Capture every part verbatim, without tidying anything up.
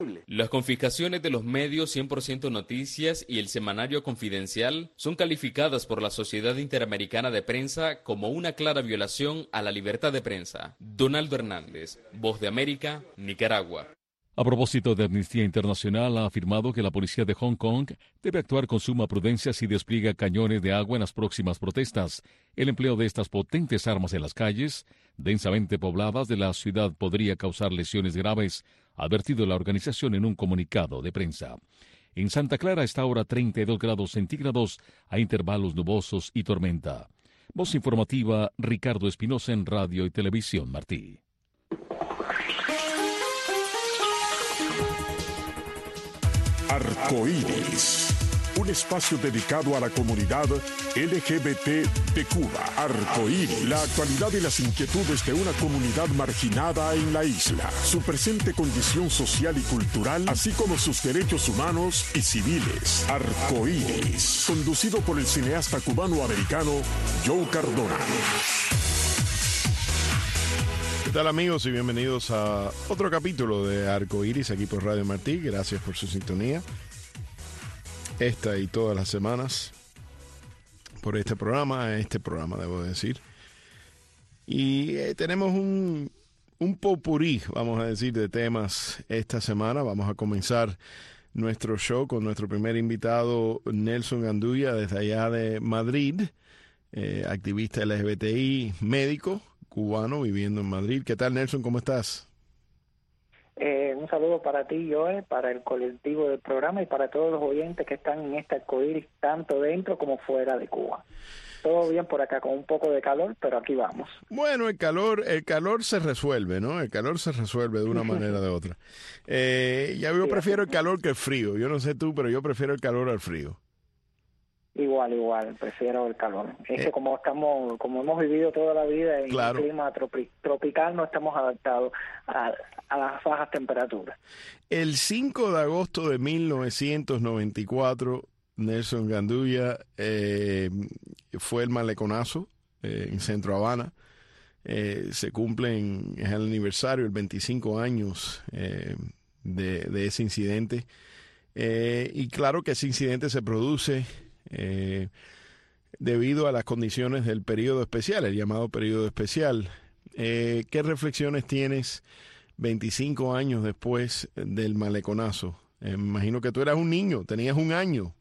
Las confiscaciones de los medios cien por ciento Noticias y el semanario Confidencial son calificadas por la Sociedad Interamericana de Prensa como una clara violación a la libertad de prensa. Donaldo Hernández, Voz de América, Nicaragua. A propósito de Amnistía Internacional, ha afirmado que la policía de Hong Kong debe actuar con suma prudencia si despliega cañones de agua en las próximas protestas. El empleo de estas potentes armas en las calles, densamente pobladas de la ciudad, podría causar lesiones graves, ha advertido la organización en un comunicado de prensa. En Santa Clara está ahora treinta y dos grados centígrados a intervalos nubosos y tormenta. Voz informativa, Ricardo Espinosa en Radio y Televisión Martí. Arcoíris, un espacio dedicado a la comunidad L G B T de Cuba. Arcoíris, la actualidad y las inquietudes de una comunidad marginada en la isla, su presente condición social y cultural, así como sus derechos humanos y civiles. Arcoíris, conducido por el cineasta cubano-americano Joe Cardona. ¿Qué tal, amigos? Y bienvenidos a otro capítulo de Arcoíris aquí por Radio Martí. Gracias por su sintonía. Esta y todas las semanas por este programa, este programa debo decir. Y eh, tenemos un, un popurrí, vamos a decir, de temas esta semana. Vamos a comenzar nuestro show con nuestro primer invitado, Nelson Gandulla, desde allá de Madrid, eh, activista L G B T I, médico cubano viviendo en Madrid. ¿Qué tal, Nelson? ¿Cómo estás? Eh, un saludo para ti, Joe, para el colectivo del programa y para todos los oyentes que están en este arcoíris, tanto dentro como fuera de Cuba. Todo bien por acá, con un poco de calor, pero aquí vamos. Bueno, el calor, el calor se resuelve, ¿no? El calor se resuelve de una manera o de otra. Eh, ya yo prefiero el calor que el frío. Yo no sé tú, pero yo prefiero el calor al frío. Igual, igual, prefiero el calor. Es eh, que como estamos, como hemos vivido toda la vida en claro. un clima tropi- tropical, no estamos adaptados a, a las bajas temperaturas. El cinco de agosto de mil novecientos noventa y cuatro, Nelson Gandulla, eh, fue el maleconazo eh, en Centro Habana. Eh, se cumplen, es el aniversario, el veinticinco años eh, de, de ese incidente. Eh, y claro que ese incidente se produce Eh, debido a las condiciones del periodo especial, el llamado periodo especial. Eh, ¿Qué reflexiones tienes veinticinco años después del maleconazo? Eh, me imagino que tú eras un niño, tenías un año.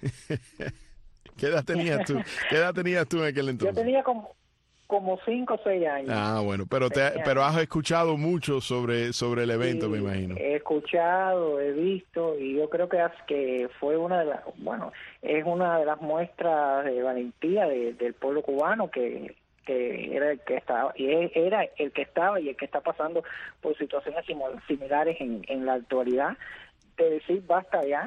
¿Qué edad tenías tú? ¿Qué edad tenías tú en aquel entonces? Yo tenía como como cinco o seis años. Ah, bueno, pero te, pero has escuchado mucho sobre sobre el evento, sí, me imagino. He escuchado, he visto, y yo creo que, que fue una de las, bueno, es una de las muestras de valentía de, del pueblo cubano que que era el que estaba y era el que estaba y el que está pasando por situaciones similares en, en la actualidad, de decir basta ya.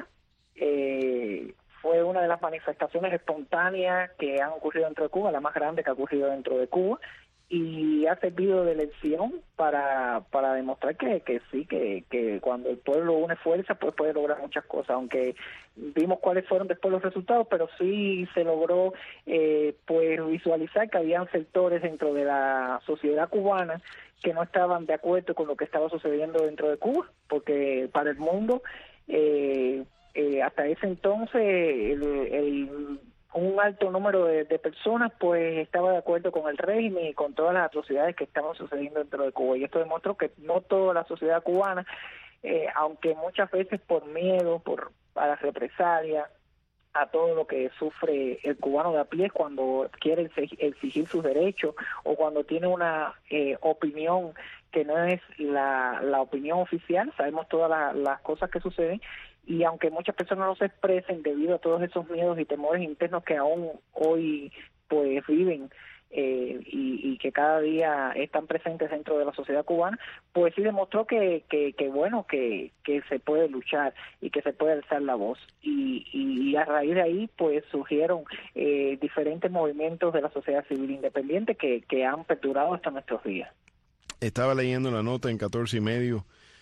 eh, Fue una de las manifestaciones espontáneas que han ocurrido dentro de Cuba, la más grande que ha ocurrido dentro de Cuba, y ha servido de lección para para demostrar que, que sí, que, que cuando el pueblo une fuerzas, pues puede lograr muchas cosas, aunque vimos cuáles fueron después los resultados, pero sí se logró eh, pues visualizar que habían sectores dentro de la sociedad cubana que no estaban de acuerdo con lo que estaba sucediendo dentro de Cuba, porque para el mundo eh, Eh, hasta ese entonces el, el, un alto número de, de personas pues estaba de acuerdo con el régimen y con todas las atrocidades que estaban sucediendo dentro de Cuba, y esto demostró que no toda la sociedad cubana, eh, aunque muchas veces por miedo, por a las represalias, a todo lo que sufre el cubano de a pie cuando quiere exigir sus derechos o cuando tiene una eh, opinión que no es la, la opinión oficial, sabemos todas la, las cosas que suceden, y aunque muchas personas no se expresen debido a todos esos miedos y temores internos que aún hoy pues viven eh, y, y que cada día están presentes dentro de la sociedad cubana, pues sí demostró que, que, que bueno, que, que se puede luchar y que se puede alzar la voz, y, y a raíz de ahí pues surgieron eh, diferentes movimientos de la sociedad civil independiente que, que han perdurado hasta nuestros días. Estaba leyendo la nota en catorce y medio,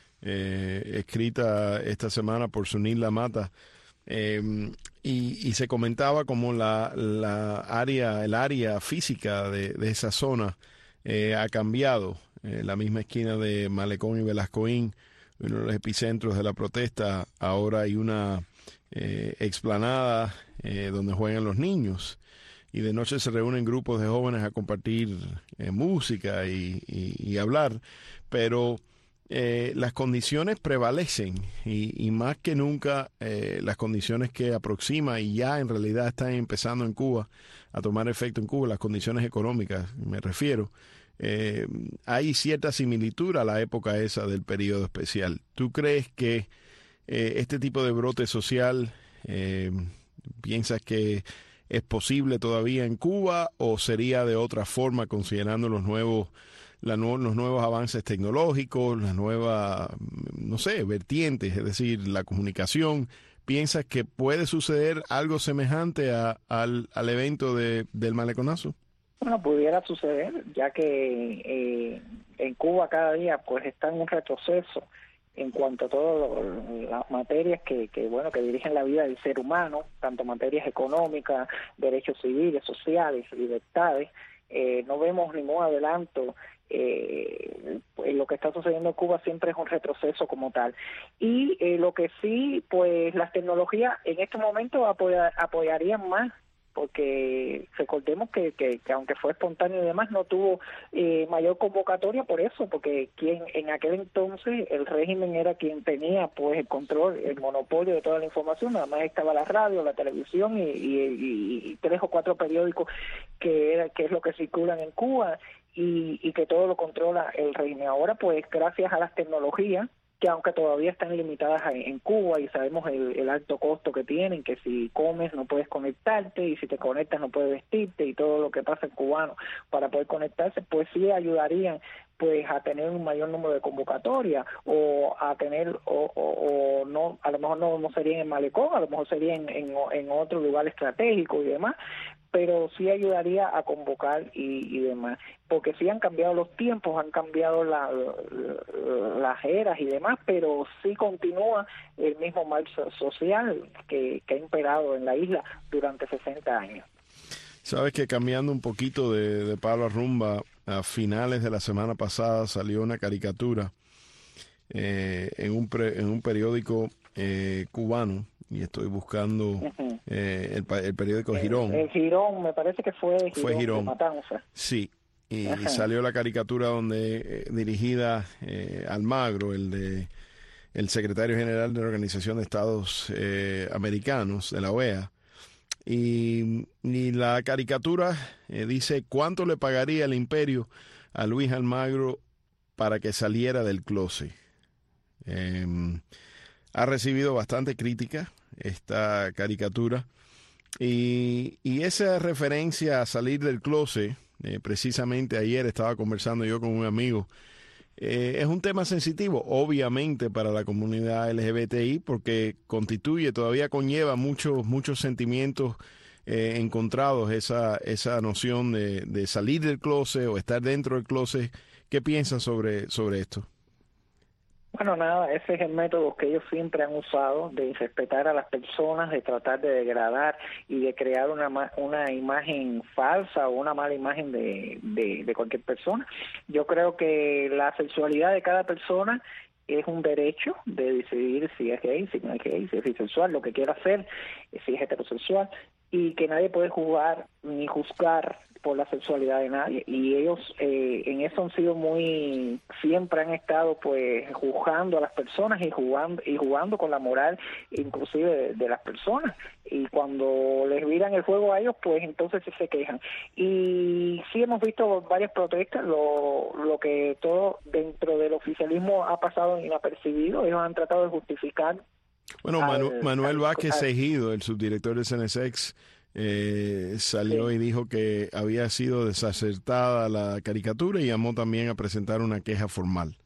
eh, escrita esta semana por Sunil Lamata, eh, y, y se comentaba como la, la área, el área física de, de esa zona eh, ha cambiado. Eh, la misma esquina de Malecón y Velascoín uno de los epicentros de la protesta. Ahora hay una eh, explanada eh, donde juegan los niños y de noche se reúnen grupos de jóvenes a compartir eh, música y, y, y hablar, pero eh, las condiciones prevalecen y, y más que nunca eh, las condiciones que aproxima y ya en realidad están empezando en Cuba a tomar efecto en Cuba, las condiciones económicas me refiero. Eh, hay cierta similitud a la época esa del periodo especial. ¿Tú crees que eh, este tipo de brote social, eh, piensas que es posible todavía en Cuba o sería de otra forma considerando los nuevos, la nu- los nuevos avances tecnológicos, las nuevas, no sé, vertientes, es decir, la comunicación? ¿Piensas que puede suceder algo semejante a, al, al evento de, del maleconazo? Bueno, pudiera suceder, ya que eh, en Cuba cada día pues está en un retroceso en cuanto a todas las materias que, que, bueno, que dirigen la vida del ser humano, tanto materias económicas, derechos civiles, sociales, libertades. Eh, no vemos ningún adelanto. Eh, lo que está sucediendo en Cuba siempre es un retroceso como tal. Y eh, lo que sí, pues las tecnologías en este momento apoya, apoyarían más, porque recordemos que, que, que aunque fue espontáneo y demás, no tuvo eh, mayor convocatoria por eso, porque quien en aquel entonces el régimen era quien tenía pues el control, el monopolio de toda la información. Nada más estaba la radio, la televisión y, y, y tres o cuatro periódicos que, era, que es lo que circulan en Cuba y, y que todo lo controla el régimen. Ahora pues gracias a las tecnologías, que aunque todavía están limitadas en Cuba y sabemos el, el alto costo que tienen, que si comes no puedes conectarte y si te conectas no puedes vestirte y todo lo que pasa en cubano para poder conectarse, pues sí ayudarían pues a tener un mayor número de convocatorias o a tener o, o, o no, a lo mejor no, no sería en el malecón, a lo mejor sería en, en, en otro lugar estratégico y demás, pero sí ayudaría a convocar y, y demás, porque sí han cambiado los tiempos, han cambiado la, la, las eras y demás, pero sí continúa el mismo mal social que, que ha imperado en la isla durante sesenta años. Sabes que cambiando un poquito de, de palo a rumba, a finales de la semana pasada salió una caricatura eh, en, un pre, en un periódico eh, cubano, y estoy buscando uh-huh. eh, el, el periódico Girón. El, el Girón, me parece que fue Girón, fue Girón. De Matanza. Sí, y, y salió la caricatura donde eh, dirigida eh, Almagro, el de el secretario general de la Organización de Estados eh, Americanos, de la O E A. Y, y la caricatura eh, dice cuánto le pagaría el imperio a Luis Almagro para que saliera del closet. Eh, ha recibido bastante crítica esta caricatura y, y esa referencia a salir del closet, eh, precisamente ayer estaba conversando yo con un amigo. Eh, es un tema sensitivo, obviamente, para la comunidad L G B T I, porque constituye, todavía conlleva muchos muchos sentimientos eh, encontrados, esa esa noción de, de salir del closet o estar dentro del closet. ¿Qué piensan sobre, sobre esto? Bueno, nada, ese es el método que ellos siempre han usado, de irrespetar a las personas, de tratar de degradar y de crear una una imagen falsa o una mala imagen de, de, de cualquier persona. Yo creo que la sexualidad de cada persona es un derecho de decidir si es gay, si no es gay, si es bisexual, lo que quiera hacer, si es heterosexual, y que nadie puede juzgar ni juzgar por la sexualidad de nadie, y ellos eh, en eso han sido muy, siempre han estado pues juzgando a las personas y jugando y jugando con la moral inclusive de, de las personas, y cuando les viran el juego a ellos pues entonces sí se quejan. Y sí hemos visto varias protestas, lo, lo que todo dentro del oficialismo ha pasado inapercibido. Ellos han tratado de justificar. Bueno, Manu, al, Manuel al, Vázquez al, Ejido, el subdirector del C N S E X, eh, salió sí. y dijo que había sido desacertada la caricatura y llamó también a presentar una queja formal.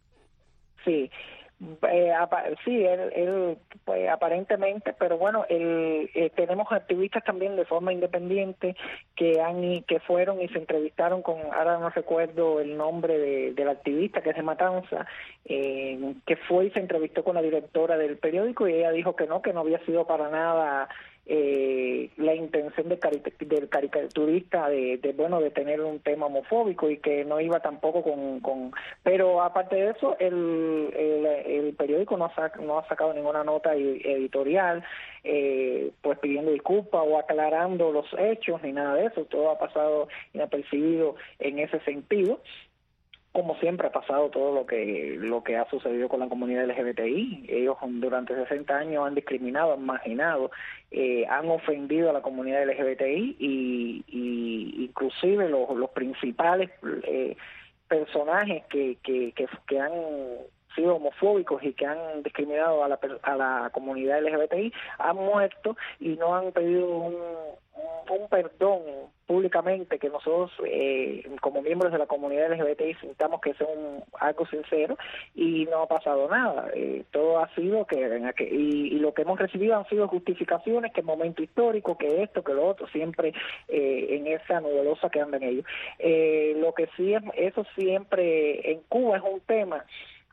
Sí, eh, sí, él, él pues, aparentemente, pero bueno, él, eh, tenemos activistas también de forma independiente que han que fueron y se entrevistaron con, ahora no recuerdo el nombre de, del activista, que es de Matanza, eh, que fue y se entrevistó con la directora del periódico y ella dijo que no, que no había sido para nada eh, la intención del, cari del caricaturista de, de, bueno, de tener un tema homofóbico y que no iba tampoco con... con pero aparte de eso, el, el, el periódico no ha, sac, no ha sacado ninguna nota editorial eh, pues pidiendo disculpas o aclarando los hechos ni nada de eso. Todo ha pasado inapercibido en ese sentido, como siempre ha pasado todo lo que lo que ha sucedido con la comunidad L G B T I. Ellos durante sesenta años han discriminado, han marginado, eh, han ofendido a la comunidad L G B T I y, y inclusive los, los principales eh, personajes que, que, que, que han sido homofóbicos y que han discriminado a la, a la comunidad L G B T I han muerto y no han pedido un, un, un perdón públicamente que nosotros eh, como miembros de la comunidad L G B T I sintamos que es un, algo sincero, y no ha pasado nada. Eh, todo ha sido que, que y, y lo que hemos recibido han sido justificaciones, que momento histórico, que esto, que lo otro, siempre eh, en esa nebulosa que andan ellos. Eh, lo que sí es, eso siempre en Cuba es un tema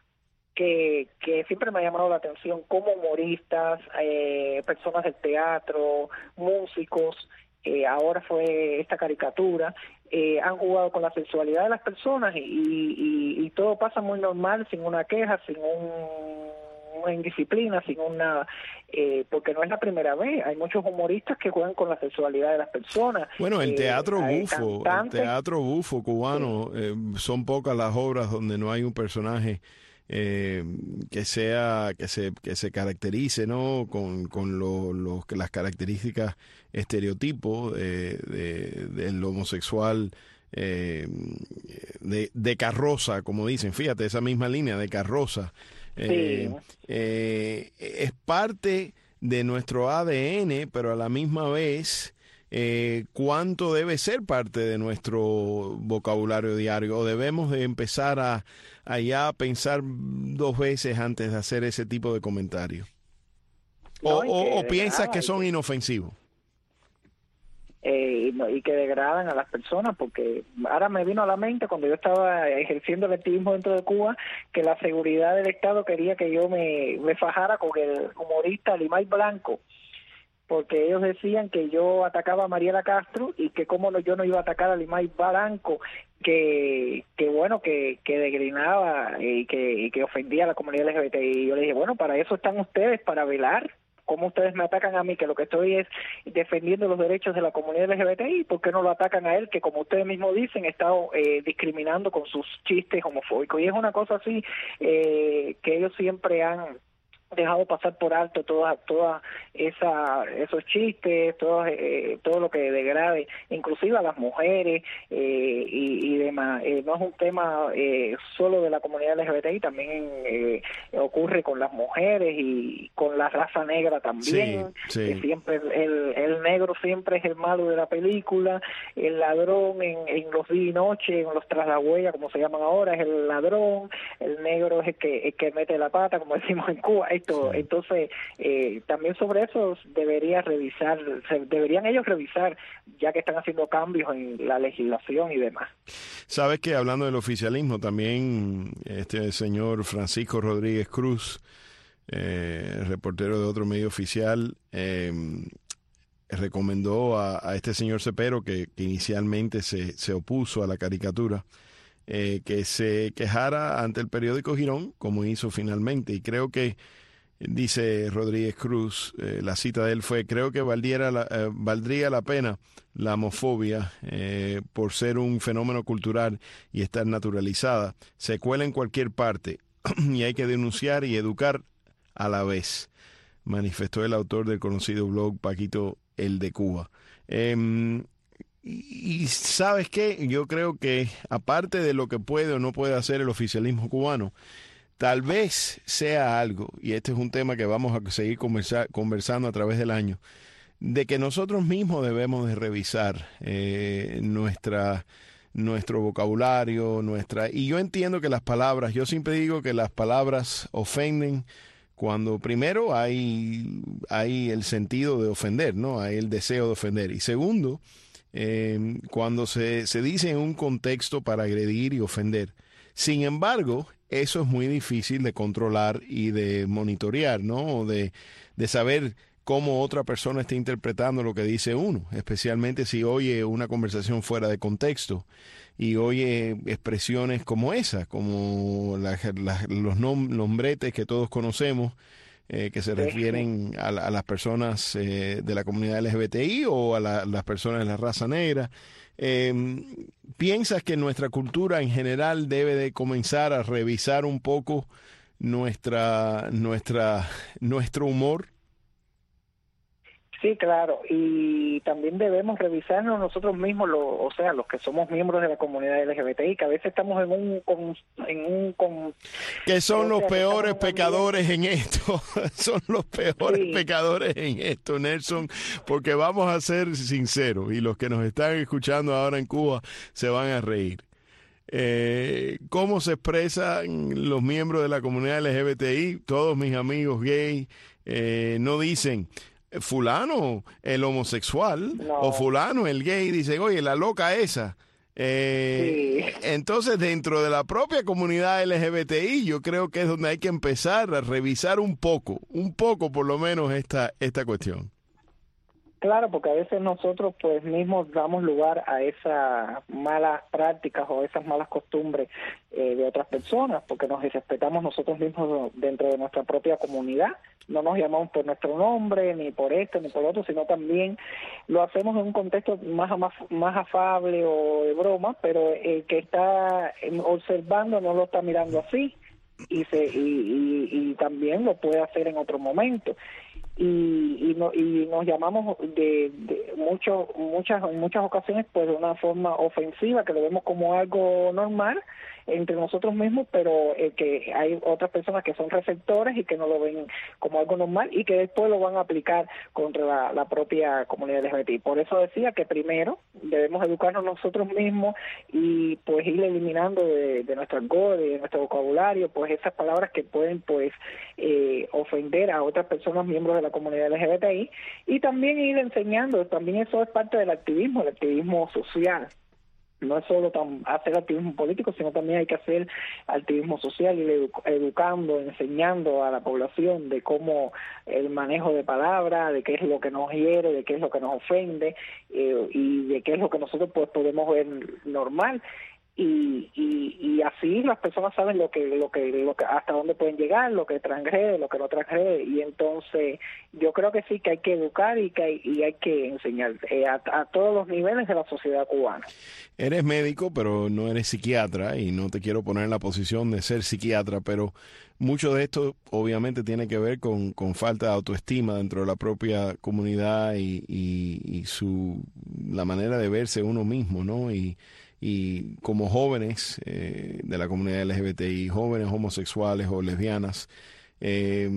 Que, que siempre me ha llamado la atención, como humoristas, eh, personas del teatro, músicos, eh, ahora fue esta caricatura, eh, han jugado con la sexualidad de las personas y, y, y todo pasa muy normal, sin una queja, sin un, una indisciplina, sin una... Eh, porque no es la primera vez, hay muchos humoristas que juegan con la sexualidad de las personas. Bueno, el teatro eh, bufo, el teatro bufo cubano, sí. eh, son pocas las obras donde no hay un personaje Eh, que sea que se que se caracterice, ¿no?, con con lo, lo, las características estereotipos de, de, del homosexual eh, de, de carroza, como dicen. Fíjate, esa misma línea de carroza eh, sí. eh, es parte de nuestro A D N, pero a la misma vez Eh, ¿cuánto debe ser parte de nuestro vocabulario diario? ¿O debemos de empezar a, a ya pensar dos veces antes de hacer ese tipo de comentarios? ¿O, no, o, o piensas que son inofensivos? Eh, y, no, y que degradan a las personas, porque ahora me vino a la mente cuando yo estaba ejerciendo el activismo dentro de Cuba, que la seguridad del Estado quería que yo me, me fajara con el humorista Limay Blanco, porque ellos decían que yo atacaba a Mariela Castro y que cómo no, yo no iba a atacar a Limay Blanco, que que bueno, que, que degrinaba y que, y que ofendía a la comunidad L G B T I. Y yo le dije, bueno, para eso están ustedes, para velar cómo ustedes me atacan a mí, que lo que estoy es defendiendo los derechos de la comunidad L G B T I. ¿Por qué no lo atacan a él, que como ustedes mismos dicen, está eh, discriminando con sus chistes homofóbicos? Y es una cosa así eh, que ellos siempre han dejado pasar por alto toda toda esa esos chistes, todo eh, todo lo que degrade inclusive a las mujeres eh, y, y demás. Eh, no es un tema eh, solo de la comunidad L G B T I, también eh, ocurre con las mujeres y con la raza negra también. Sí, sí. Que siempre el, el negro siempre es el malo de la película, el ladrón en, en los días y noche, en los trasagüeyas, como se llaman ahora, es el ladrón, el negro es el que el que mete la pata, como decimos en Cuba. Esto, sí. Entonces, eh, también sobre eso debería revisar, deberían ellos revisar, ya que están haciendo cambios en la legislación y demás. Sabes que hablando del oficialismo, también este señor Francisco Rodríguez Cruz, eh, reportero de otro medio oficial, eh, recomendó a, a este señor Cepero, que, que inicialmente se, se opuso a la caricatura, eh, que se quejara ante el periódico Girón, como hizo finalmente. Y creo que, dice Rodríguez Cruz, eh, la cita de él fue, creo que valdría la, eh, valdría la pena la homofobia eh, por ser un fenómeno cultural y estar naturalizada. Se cuela en cualquier parte y hay que denunciar y educar a la vez, manifestó el autor del conocido blog Paquito el de Cuba. Eh, y, y ¿sabes qué? Yo creo que aparte de lo que puede o no puede hacer el oficialismo cubano, tal vez sea algo, y este es un tema que vamos a seguir conversa, conversando a través del año, de que nosotros mismos debemos de revisar eh, nuestra, nuestro vocabulario, nuestra... Y yo entiendo que las palabras, yo siempre digo que las palabras ofenden cuando primero hay, hay el sentido de ofender, ¿no? Hay el deseo de ofender. Y segundo, eh, cuando se, se dice en un contexto para agredir y ofender. Sin embargo, eso es muy difícil de controlar y de monitorear, ¿no? De, de saber cómo otra persona está interpretando lo que dice uno, especialmente si oye una conversación fuera de contexto y oye expresiones como esa, como la, la, los nom, nombretes que todos conocemos, eh, que se refieren a, a las personas eh, de la comunidad L G B T I o a la, las personas de la raza negra. Eh, ¿Piensas que nuestra cultura en general debe de comenzar a revisar un poco nuestra, nuestra, nuestro humor? Sí, claro, y también debemos revisarnos nosotros mismos, lo, o sea, los que somos miembros de la comunidad L G B T I, que a veces estamos en un... Con, en un con, que son los sea, peores que pecadores en esto, son los peores sí. pecadores en esto, Nelson, porque vamos a ser sinceros, y los que nos están escuchando ahora en Cuba se van a reír. Eh, ¿Cómo se expresan los miembros de la comunidad L G B T I? Todos mis amigos gay eh, no dicen... fulano el homosexual no. o fulano el gay, dice, oye, la loca esa. Eh, sí. Entonces, dentro de la propia comunidad L G B T I, yo creo que es donde hay que empezar a revisar un poco, un poco por lo menos esta, esta cuestión. Claro, porque a veces nosotros pues mismos damos lugar a esas malas prácticas o esas malas costumbres eh, de otras personas, porque nos irrespetamos nosotros mismos dentro de nuestra propia comunidad. No nos llamamos por nuestro nombre, ni por esto, ni por otro, sino también lo hacemos en un contexto más, más, más afable o de broma, pero el que está observando no lo está mirando así y, se, y, y, y también lo puede hacer en otro momento. Y, y, no, y nos llamamos de, de mucho, muchas en muchas ocasiones pues de una forma ofensiva, que lo vemos como algo normal entre nosotros mismos, pero eh, que hay otras personas que son receptores y que no lo ven como algo normal y que después lo van a aplicar contra la, la propia comunidad L G B T I. Por eso decía que primero debemos educarnos nosotros mismos y pues ir eliminando de, de nuestro argot, de nuestro vocabulario, pues esas palabras que pueden pues eh, ofender a otras personas miembros de la comunidad L G B T I, y también ir enseñando, también eso es parte del activismo, el activismo social. No es solo tan, hacer activismo político, sino también hay que hacer activismo social, ir edu educando, enseñando a la población de cómo el manejo de palabras, de qué es lo que nos hiere, de qué es lo que nos ofende eh, y de qué es lo que nosotros pues podemos ver normal. Y, y, y así las personas saben lo que, lo que, lo que, hasta dónde pueden llegar, lo que transgrede, lo que no transgrede, y entonces yo creo que sí que hay que educar y que hay, y hay que enseñar eh, a, a todos los niveles de la sociedad cubana. Eres médico, pero no eres psiquiatra, y no te quiero poner en la posición de ser psiquiatra, pero mucho de esto obviamente tiene que ver con, con falta de autoestima dentro de la propia comunidad y, y, y su la manera de verse uno mismo, ¿no? Y Y como jóvenes eh, de la comunidad L G B T I, jóvenes homosexuales o lesbianas, eh,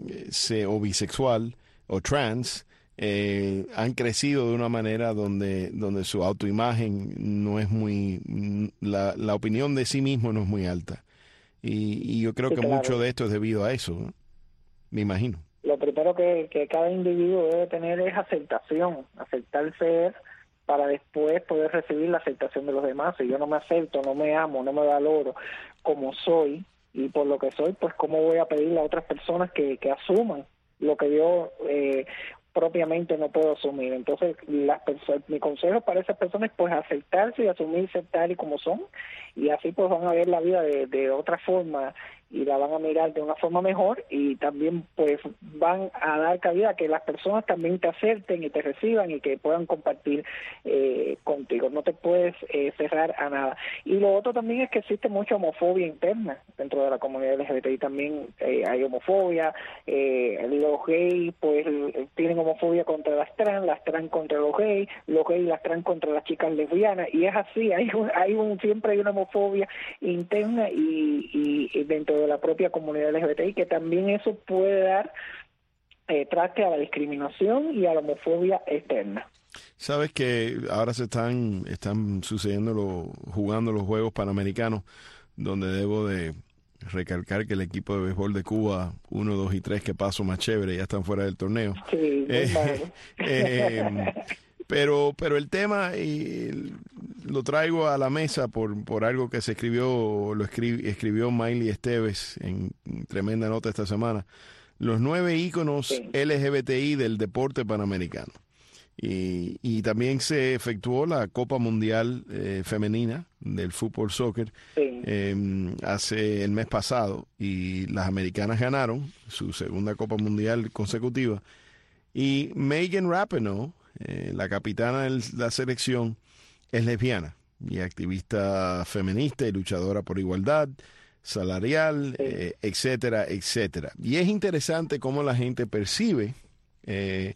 se, o bisexual o trans, eh, han crecido de una manera donde, donde su autoimagen no es muy, la, la opinión de sí mismo no es muy alta. Y, y yo creo sí, que claro. mucho de esto es debido a eso, ¿no? Me imagino. Lo primero que, que cada individuo debe tener es aceptación, aceptar ser, para después poder recibir la aceptación de los demás. Si yo no me acepto, no me amo, no me valoro como soy y por lo que soy, pues cómo voy a pedirle a otras personas que, que asuman lo que yo eh, propiamente no puedo asumir. Entonces, las personas, mi consejo para esas personas es pues aceptarse y asumirse tal y como son, y así pues van a ver la vida de, de otra forma y la van a mirar de una forma mejor, y también pues van a dar cabida a que las personas también te acepten y te reciban y que puedan compartir eh, contigo. No te puedes eh, cerrar a nada. Y lo otro también es que existe mucha homofobia interna dentro de la comunidad L G B T I. También eh, hay homofobia, eh, los gays pues tienen homofobia contra las trans, las trans contra los gays, los gays y las trans contra las chicas lesbianas, y es así, hay un, hay un siempre hay una homofobia interna y, y, y dentro de la propia comunidad L G B T I, que también eso puede dar eh, traste a la discriminación y a la homofobia externa. Sabes que ahora se están están sucediendo lo, jugando los Juegos Panamericanos, donde debo de recalcar que el equipo de béisbol de Cuba, uno, dos y tres, que paso más chévere, ya están fuera del torneo. Sí, eh, eh, pero pero el tema, y lo traigo a la mesa por por algo que se escribió, lo escri, escribió Miley Esteves en tremenda nota esta semana, los nueve íconos sí. L G B T I del deporte panamericano. Y, y también se efectuó la Copa Mundial eh, Femenina del fútbol soccer Sí. eh, hace el mes pasado, y las americanas ganaron su segunda Copa Mundial consecutiva. Y Megan Rapinoe, eh, la capitana de la selección, es lesbiana y activista feminista y luchadora por igualdad salarial, Sí. eh, etcétera, etcétera. Y es interesante cómo la gente percibe eh,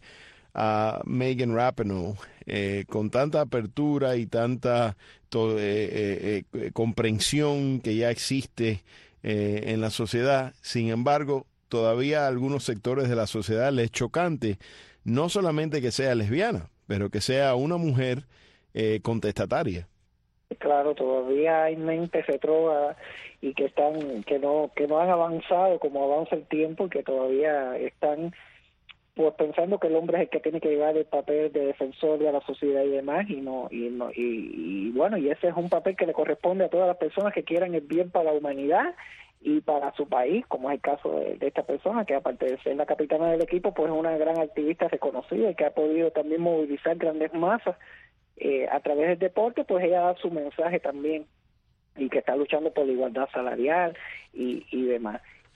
a Megan Rapinoe eh, con tanta apertura y tanta to, eh, eh, eh, comprensión que ya existe eh, en la sociedad. Sin embargo, todavía a algunos sectores de la sociedad les es chocante no solamente que sea lesbiana, pero que sea una mujer eh, contestataria. Claro, todavía hay mentes retrógradas y que están, que no, que no han avanzado como avanza el tiempo, y que todavía están pues pensando que el hombre es el que tiene que llevar el papel de defensor de la sociedad y demás, y no, y no, y, y bueno, y ese es un papel que le corresponde a todas las personas que quieran el bien para la humanidad y para su país, como es el caso de, de esta persona, que aparte de ser la capitana del equipo, pues es una gran activista reconocida y que ha podido también movilizar grandes masas eh, a través del deporte. Pues ella da su mensaje también, y que está luchando por la igualdad salarial y, y demás.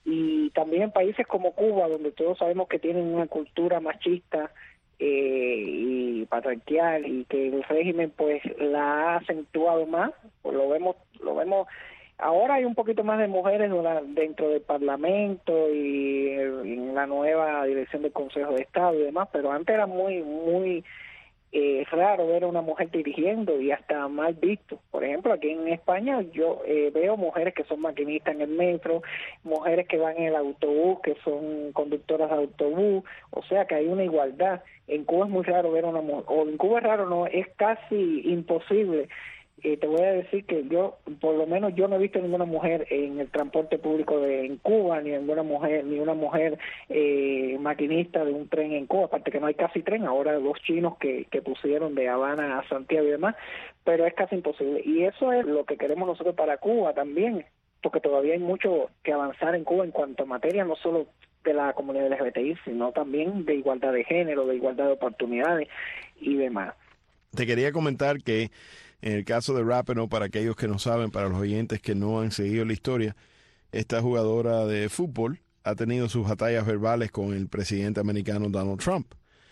Y también en países como Cuba, donde todos sabemos que tienen una cultura machista eh, y patriarcal, y que el régimen pues la ha acentuado más, pues lo vemos, lo vemos. Ahora hay un poquito más de mujeres dentro del Parlamento y en la nueva dirección del Consejo de Estado y demás, pero antes era muy, muy eh, raro ver a una mujer dirigiendo, y hasta mal visto. Por ejemplo, aquí en España yo eh, veo mujeres que son maquinistas en el metro, mujeres que van en el autobús, que son conductoras de autobús, o sea que hay una igualdad. En Cuba es muy raro ver a una mujer, o en Cuba es raro, no, es casi imposible. Eh, te voy a decir que yo, por lo menos yo no he visto ninguna mujer en el transporte público de en Cuba, ni ninguna mujer, ni una mujer eh, maquinista de un tren en Cuba, aparte que no hay casi tren, ahora los chinos que, que pusieron de Habana a Santiago y demás, pero es casi imposible. Y eso es lo que queremos nosotros para Cuba también, porque todavía hay mucho que avanzar en Cuba en cuanto a materia, no solo de la comunidad L G B T I, sino también de igualdad de género, de igualdad de oportunidades y demás. Te quería comentar que en el caso de Rapinoe, para aquellos que no saben, para los oyentes que no han seguido la historia, esta jugadora de fútbol ha tenido sus batallas verbales con el presidente americano Donald Trump.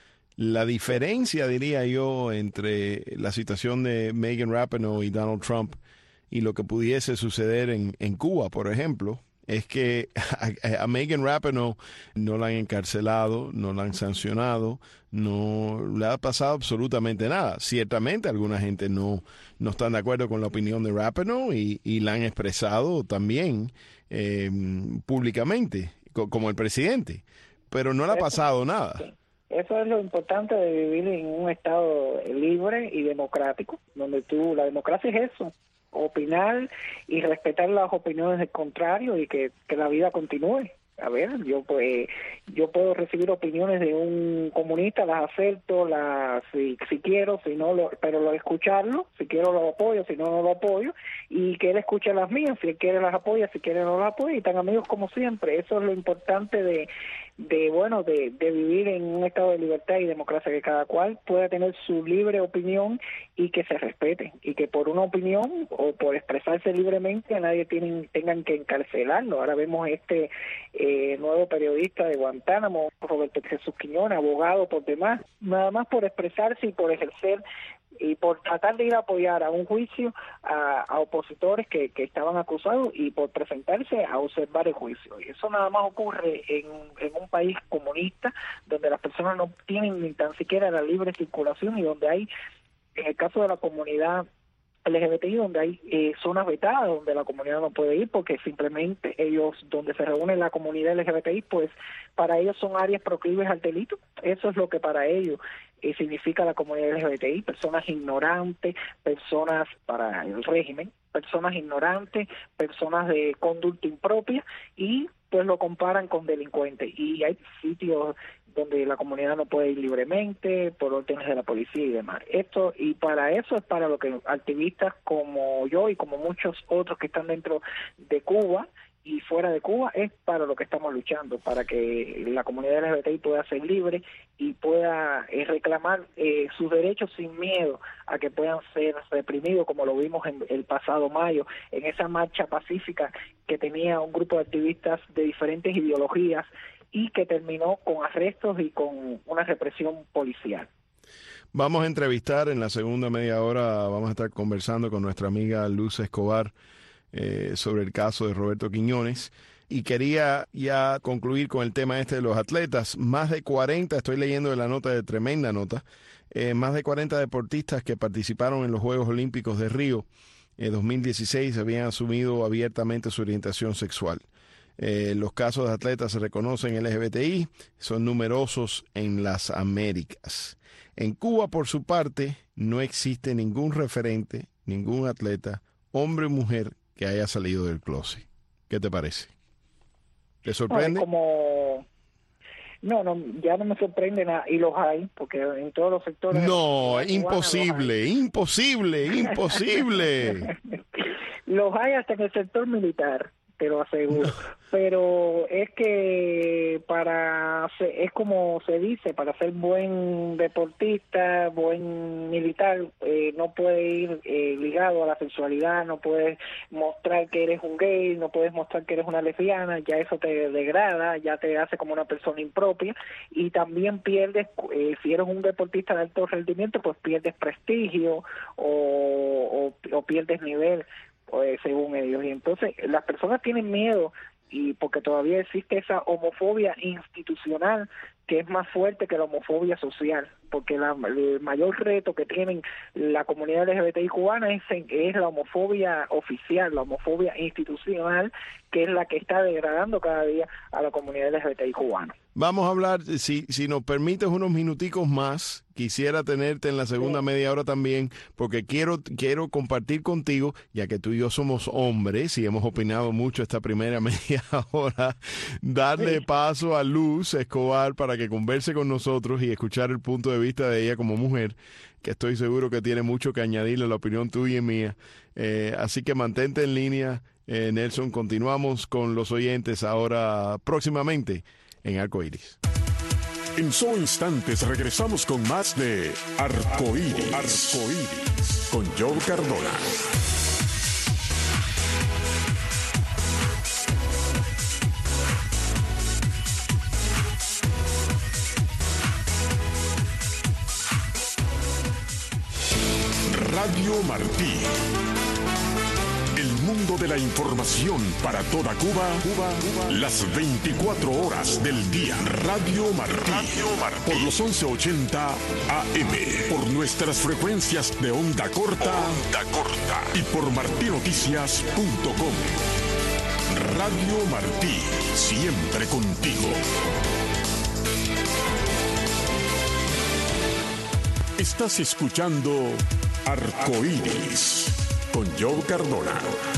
La diferencia, diría yo, entre la situación de Megan Rapinoe y Donald Trump y lo que pudiese suceder en, en Cuba, por ejemplo, es que a, a Megan Rapinoe no la han encarcelado, no la han sancionado, no le ha pasado absolutamente nada. Ciertamente alguna gente no, no están de acuerdo con la opinión de Rapinoe y, y la han expresado también eh, públicamente, co- como el presidente, pero no le ha pasado nada. Eso es lo importante de vivir en un estado libre y democrático, donde tú, la democracia es eso, opinar y respetar las opiniones del contrario, y que, que la vida continúe. A ver, yo pues yo puedo recibir opiniones de un comunista, las acepto, las si, si quiero, si no lo, pero lo escucharlo, si quiero lo apoyo, si no no lo apoyo, y que él escuche las mías, si él quiere las apoya, si quiere no las apoya, y tan amigos como siempre. Eso es lo importante de de bueno de, de vivir en un estado de libertad y democracia, que cada cual pueda tener su libre opinión y que se respete, y que por una opinión o por expresarse libremente a nadie tienen tengan que encarcelarlo. Ahora vemos este eh, nuevo periodista de Guantánamo, Roberto Jesús Quiñones, abogado por demás, nada más por expresarse y por ejercer y por tratar de ir a apoyar a un juicio a, a opositores que, que estaban acusados, y por presentarse a observar el juicio. Y eso nada más ocurre en, en un país comunista, donde las personas no tienen ni tan siquiera la libre circulación, y donde hay, en el caso de la comunidad L G B T I, donde hay eh, zonas vetadas donde la comunidad no puede ir, porque simplemente ellos, donde se reúne la comunidad L G B T I, pues para ellos son áreas proclives al delito. Eso es lo que para ellos eh, significa la comunidad L G B T I, personas ignorantes, personas para el régimen, personas ignorantes, personas de conducta impropia, y pues lo comparan con delincuentes. Y hay sitios donde la comunidad no puede ir libremente por órdenes de la policía y demás. Esto, y para eso es para lo que activistas como yo y como muchos otros que están dentro de Cuba y fuera de Cuba es para lo que estamos luchando, para que la comunidad L G B T I pueda ser libre y pueda eh, reclamar eh, sus derechos sin miedo a que puedan ser reprimidos, como lo vimos en el pasado mayo, en esa marcha pacífica que tenía un grupo de activistas de diferentes ideologías y que terminó con arrestos y con una represión policial. Vamos a entrevistar en la segunda media hora, vamos a estar conversando con nuestra amiga Luz Escobar eh, sobre el caso de Roberto Quiñones. Y quería ya concluir con el tema este de los atletas. Más de cuarenta, estoy leyendo de la nota, de tremenda nota, eh, más de cuarenta deportistas que participaron en los Juegos Olímpicos de Río en dos mil dieciséis habían asumido abiertamente su orientación sexual. Eh, los casos de atletas se reconocen L G B T I, son numerosos en las Américas. En Cuba, por su parte, no existe ningún referente, ningún atleta, hombre o mujer, que haya salido del closet. ¿Qué te parece? ¿Te sorprende? No, como... no, no, ya no me sorprende nada, y los hay, porque en todos los sectores... No, imposible, imposible, imposible. Los hay hasta en el sector militar, te lo aseguro. No. Pero es que para es como se dice, para ser buen deportista, buen militar, eh, no puede ir eh, ligado a la sexualidad, no puedes mostrar que eres un gay, no puedes mostrar que eres una lesbiana, ya eso te degrada, ya te hace como una persona impropia, y también pierdes, eh, si eres un deportista de alto rendimiento, pues pierdes prestigio o, o, o pierdes nivel, pues, según ellos. Y entonces las personas tienen miedo, y porque todavía existe esa homofobia institucional que es más fuerte que la homofobia social, porque la, el mayor reto que tienen la comunidad L G B T I cubana es, es la homofobia oficial, la homofobia institucional, que es la que está degradando cada día a la comunidad L G B T I cubana. Vamos a hablar, si, si nos permites unos minuticos más, quisiera tenerte en la segunda sí. media hora también, porque quiero, quiero compartir contigo, ya que tú y yo somos hombres y hemos opinado mucho esta primera media hora, darle sí. paso a Luz Escobar para que converse con nosotros y escuchar el punto de vista de ella como mujer, que estoy seguro que tiene mucho que añadirle a la opinión tuya y mía. Eh, así que mantente en línea, eh, Nelson. Continuamos con los oyentes ahora próximamente en Arcoíris. En solo instantes regresamos con más de Arcoíris, Arcoíris con Joe Cardona. Radio Martí. El mundo de la información para toda Cuba, Cuba, Cuba. Las veinticuatro horas del día. Radio Martí. Radio Martí. Por los once ochenta A M. Por nuestras frecuencias de onda corta. Onda corta. Y por martí noticias punto com. Radio Martí. Siempre contigo. Estás escuchando Arcoíris con Joe Cardona.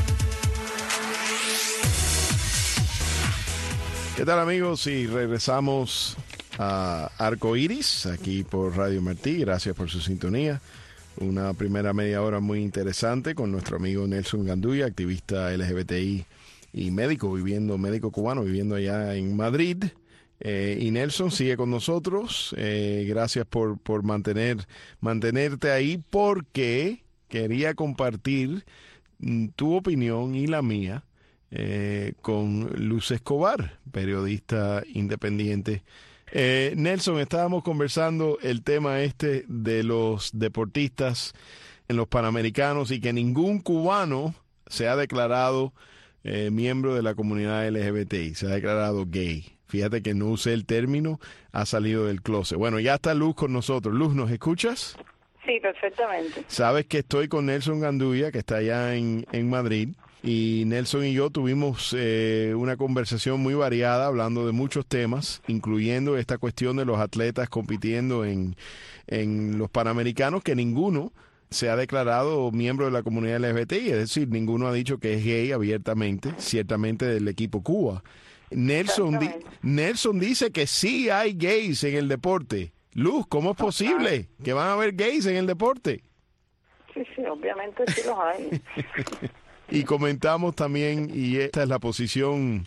¿Qué tal, amigos? Y regresamos a Arcoíris aquí por Radio Martí. Gracias por su sintonía. Una primera media hora muy interesante con nuestro amigo Nelson Gandulla, activista L G B T I y médico viviendo, médico cubano viviendo allá en Madrid. Eh, y Nelson sigue con nosotros. Eh, gracias por, por mantener, mantenerte ahí, porque quería compartir mm, tu opinión y la mía eh, con Luz Escobar, periodista independiente. Eh, Nelson, estábamos conversando el tema este de los deportistas en los Panamericanos y que ningún cubano se ha declarado eh, miembro de la comunidad L G B T I, se ha declarado gay. Fíjate que no usé el término, ha salido del closet. Bueno, ya está Luz con nosotros. Luz, ¿nos escuchas? Sí, perfectamente. Sabes que estoy con Nelson Gandulla, que está allá en, en Madrid. Y Nelson y yo tuvimos eh, una conversación muy variada, hablando de muchos temas, incluyendo esta cuestión de los atletas compitiendo en, en los Panamericanos, que ninguno se ha declarado miembro de la comunidad L G B T I. Es decir, ninguno ha dicho que es gay abiertamente, ciertamente del equipo Cuba. Nelson, di- Nelson dice que sí hay gays en el deporte. Luz, ¿cómo es posible que van a haber gays en el deporte? Sí, sí, obviamente sí los hay. Y comentamos también, y esta es la posición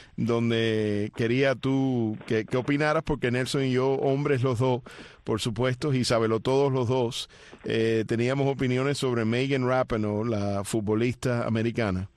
donde quería tú que, que opinaras, porque Nelson y yo, hombres los dos, por supuesto, y sábelo todos los dos, eh, teníamos opiniones sobre Megan Rapinoe, la futbolista americana,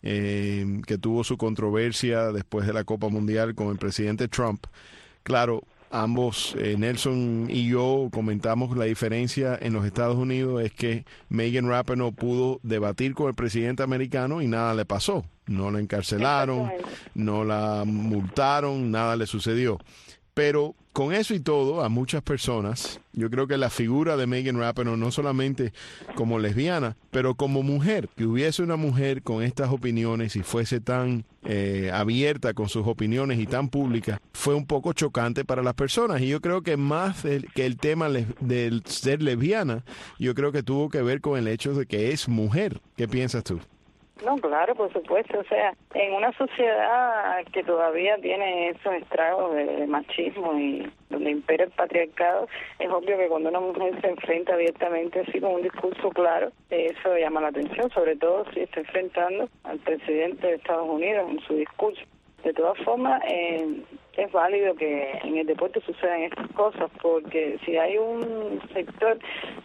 eh, que tuvo su controversia después de la Copa Mundial con el presidente Trump. Claro, ambos, eh, Nelson y yo, comentamos la diferencia en los Estados Unidos es que Megan Rapinoe pudo debatir con el presidente americano y nada le pasó. No la encarcelaron, no la multaron, nada le sucedió. Pero con eso y todo, a muchas personas, yo creo que la figura de Megan Rapinoe, no solamente como lesbiana, pero como mujer, que hubiese una mujer con estas opiniones y fuese tan eh, abierta con sus opiniones y tan pública, fue un poco chocante para las personas. Y yo creo que más del, que el tema le, del ser lesbiana, yo creo que tuvo que ver con el hecho de que es mujer. ¿Qué piensas tú? No, claro, por supuesto. O sea, en una sociedad que todavía tiene esos estragos de machismo y donde impera el patriarcado, es obvio que cuando una mujer se enfrenta abiertamente así con un discurso claro, eso llama la atención, sobre todo si está enfrentando al presidente de Estados Unidos en su discurso. De todas formas, eh, es válido que en el deporte sucedan estas cosas, porque si hay un sector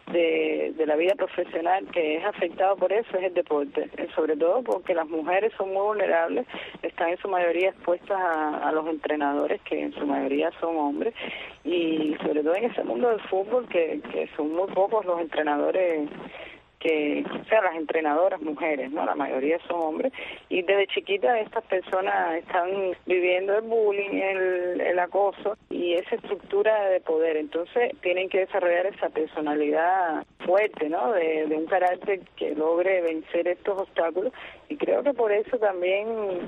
de, de la vida profesional que es afectado por eso, es el deporte, eh, sobre todo porque las mujeres son muy vulnerables, están en su mayoría expuestas a, a los entrenadores, que en su mayoría son hombres, y sobre todo en ese mundo del fútbol, que, que son muy pocos los entrenadores, que, o sea, las entrenadoras mujeres, ¿no? La mayoría son hombres, y desde chiquitas estas personas están viviendo el bullying, el, el acoso y esa estructura de poder. Entonces tienen que desarrollar esa personalidad fuerte, ¿no? De, de un carácter que logre vencer estos obstáculos, y creo que por eso también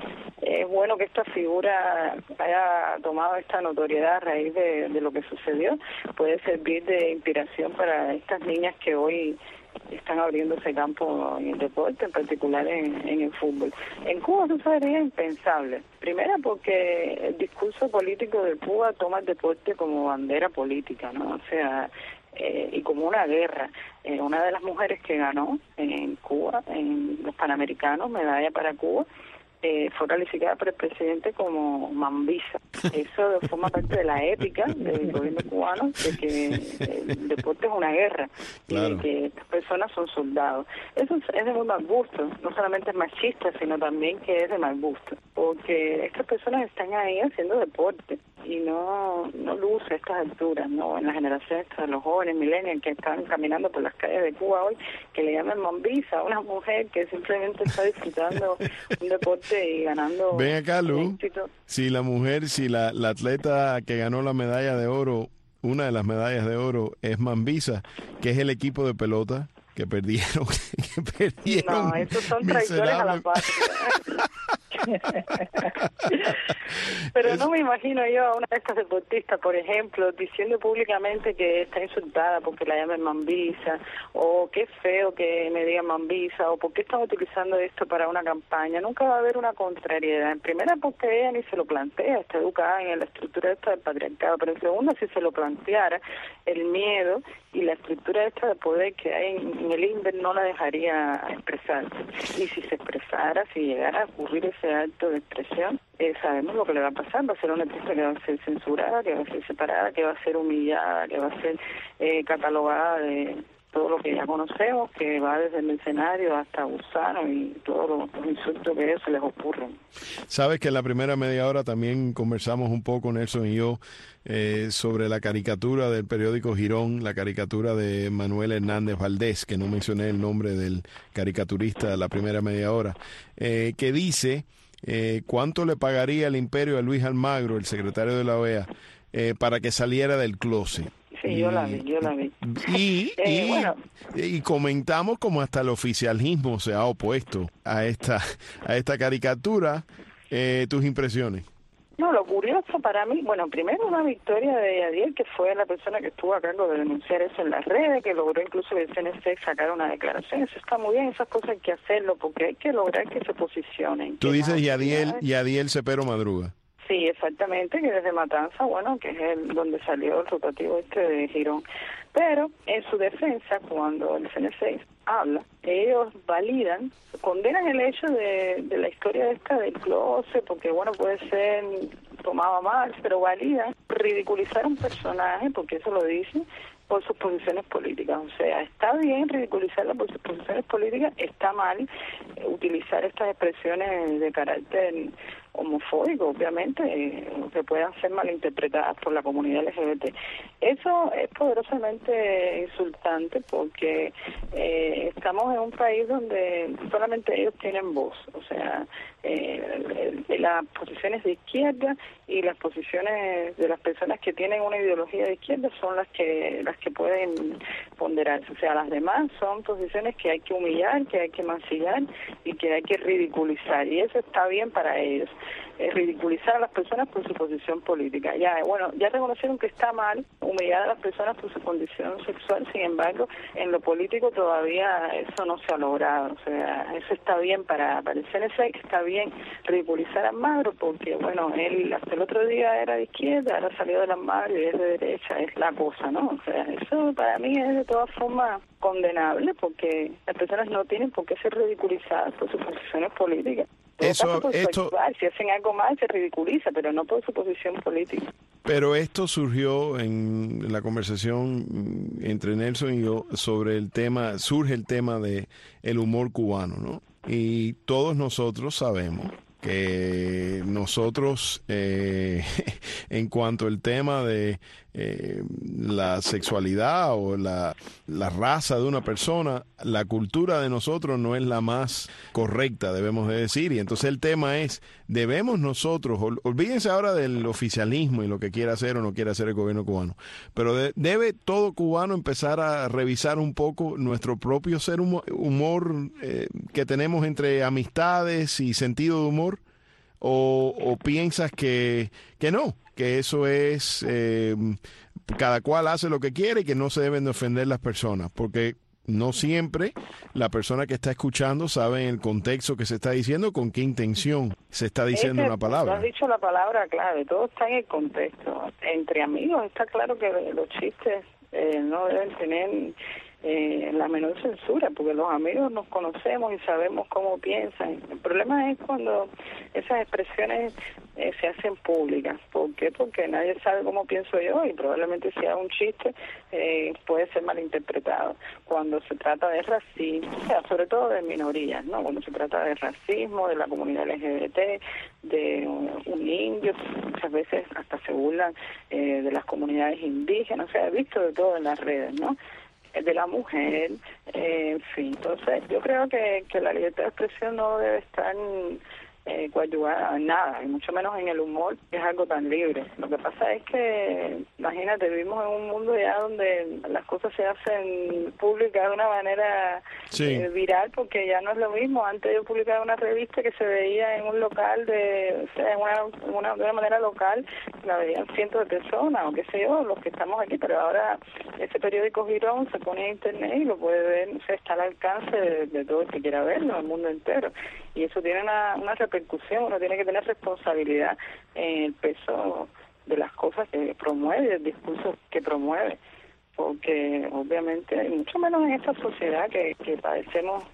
es bueno que esta figura haya tomado esta notoriedad a raíz de, de lo que sucedió. Puede servir de inspiración para estas niñas que hoy están abriendo ese campo en el deporte, en particular en, en el fútbol. En Cuba eso sería impensable. Primero porque el discurso político de Cuba toma el deporte como bandera política, ¿no? O sea, eh, y como una guerra. Eh, una de las mujeres que ganó en Cuba, en los Panamericanos, medalla para Cuba, Eh, fue calificada por el presidente como mambisa. Eso forma parte de la ética del gobierno cubano, de que el deporte es una guerra, claro, y de que estas personas son soldados. Eso es de muy mal gusto, no solamente es machista, sino también que es de mal gusto, porque estas personas están ahí haciendo deporte y no no luce a estas alturas, ¿no? En la generación esta de los jóvenes millennials que están caminando por las calles de Cuba hoy, que le llaman mambisa a una mujer que simplemente está disfrutando un deporte y ganando. Ven acá, Lu, si la mujer, si la, la atleta que ganó la medalla de oro, una de las medallas de oro es mambisa, que es el equipo de pelota que perdieron, que perdieron. No, esos son traidores a la patria. Pero no me imagino yo a una de estas deportistas, por ejemplo, diciendo públicamente que está insultada porque la llaman mambisa, o qué feo que me digan mambisa, o por qué están utilizando esto para una campaña. Nunca va a haber una contrariedad. En primera, porque ella ni se lo plantea, está educada en la estructura esta del patriarcado, pero en segunda, si se lo planteara, el miedo y la estructura esta de poder que hay en, en el INVER no la dejaría expresarse. Y si se expresara, si llegara a ocurrir ese acto de expresión, eh, sabemos lo que le va a pasar. Va a ser una artista que va a ser censurada, que va a ser separada, que va a ser humillada, que va a ser eh, catalogada de todo lo que ya conocemos, que va desde el mercenario hasta gusano y todos los, los insultos que a ellos se les ocurren. Sabes que en la primera media hora también conversamos un poco, Nelson y yo, eh, sobre la caricatura del periódico Girón, la caricatura de Manuel Hernández Valdés, que no mencioné el nombre del caricaturista de la primera media hora, eh, que dice eh, cuánto le pagaría el imperio a Luis Almagro, el secretario de la O E A, eh, para que saliera del closet. Sí, yo la vi, yo la vi. Y, eh, y, bueno. y comentamos como hasta el oficialismo se ha opuesto a esta a esta caricatura. Eh, ¿tus impresiones? No, lo curioso para mí, bueno, primero una victoria de Yadiel, que fue la persona que estuvo a cargo de denunciar eso en las redes, que logró incluso que el C N C sacara una declaración. Eso está muy bien, esas cosas hay que hacerlo, porque hay que lograr que se posicionen. Tú dices Yadiel, Yadiel Cepero Madruga. Sí, exactamente, que desde Matanza, bueno, que es el donde salió el rotativo este de Girón. Pero en su defensa, cuando el C N C habla, ellos validan, condenan el hecho de, de la historia esta del closet, porque bueno, puede ser tomaba mal, pero validan ridiculizar un personaje, porque eso lo dicen, por sus posiciones políticas. O sea, está bien ridiculizarla por sus posiciones políticas, está mal eh, utilizar estas expresiones de carácter homofóbico, obviamente, eh, que puedan ser malinterpretadas por la comunidad L G B T. Eso es poderosamente insultante porque eh, estamos en un país donde solamente ellos tienen voz, o sea, eh, las posiciones de izquierda y las posiciones de las personas que tienen una ideología de izquierda son las que las que pueden ponderarse, o sea, las demás son posiciones que hay que humillar, que hay que mancillar y que hay que ridiculizar, y eso está bien para ellos. Eh, ridiculizar a las personas por su posición política. Ya, bueno, ya reconocieron que está mal humillar a las personas por su condición sexual, sin embargo, en lo político todavía eso no se ha logrado. O sea, eso está bien para, para el C N C, está bien ridiculizar a Magro, porque, bueno, él hasta el otro día era de izquierda, ahora salió de la Magro y es de derecha, es la cosa, ¿no? O sea, eso para mí es de todas formas condenable, porque las personas no tienen por qué ser ridiculizadas por sus posiciones políticas. Eso, esto, si hacen algo mal se ridiculiza, pero no por su posición política. Pero esto surgió en la conversación entre Nelson y yo sobre el tema, surge el tema de el humor cubano, ¿no? Y todos nosotros sabemos que nosotros, eh, en cuanto al tema de eh, la sexualidad o la, la raza de una persona, la cultura de nosotros no es la más correcta, debemos de decir. Y entonces el tema es, debemos nosotros, ol, olvídense ahora del oficialismo y lo que quiera hacer o no quiera hacer el gobierno cubano, pero de, debe todo cubano empezar a revisar un poco nuestro propio ser humor, humor eh, que tenemos entre amistades y sentido de humor. O, o piensas que, que no, que eso es, eh, cada cual hace lo que quiere y que no se deben de ofender las personas, porque no siempre la persona que está escuchando sabe en el contexto que se está diciendo, con qué intención se está diciendo es que, una palabra. Tú has dicho la palabra clave, todo está en el contexto. Entre amigos está claro que los chistes eh, no deben tener Eh, la menor censura, porque los amigos nos conocemos y sabemos cómo piensan. El problema es cuando esas expresiones eh, se hacen públicas. ¿Por qué? Porque nadie sabe cómo pienso yo y probablemente si hago un chiste eh, puede ser malinterpretado. Cuando se trata de racismo, o sea, sobre todo de minorías, ¿no? Cuando se trata de racismo, de la comunidad L G B T, de un indio, muchas veces hasta se burlan eh, de las comunidades indígenas, o sea, he visto de todo en las redes, ¿no? De la mujer, eh, en fin. Entonces, yo creo que, que la libertad de expresión no debe estar eh, coadyuvada en nada, y mucho menos en el humor, que es algo tan libre. Lo que pasa es que, imagínate, vivimos en un mundo ya donde las cosas se hacen públicas de una manera sí. eh, viral, porque ya no es lo mismo. Antes yo publicaba una revista que se veía en un local, de, o sea, en una, una, de una manera local, la veían cientos de personas, o qué sé yo, los que estamos aquí, pero ahora ese periódico Girón se pone a internet y lo puede ver, o sea, está al alcance de, de todo el que quiera verlo, el mundo entero. Y eso tiene una, una repercusión, uno tiene que tener responsabilidad en el peso de las cosas que promueve, del discurso que promueve, porque obviamente, mucho menos en esta sociedad que, que padecemos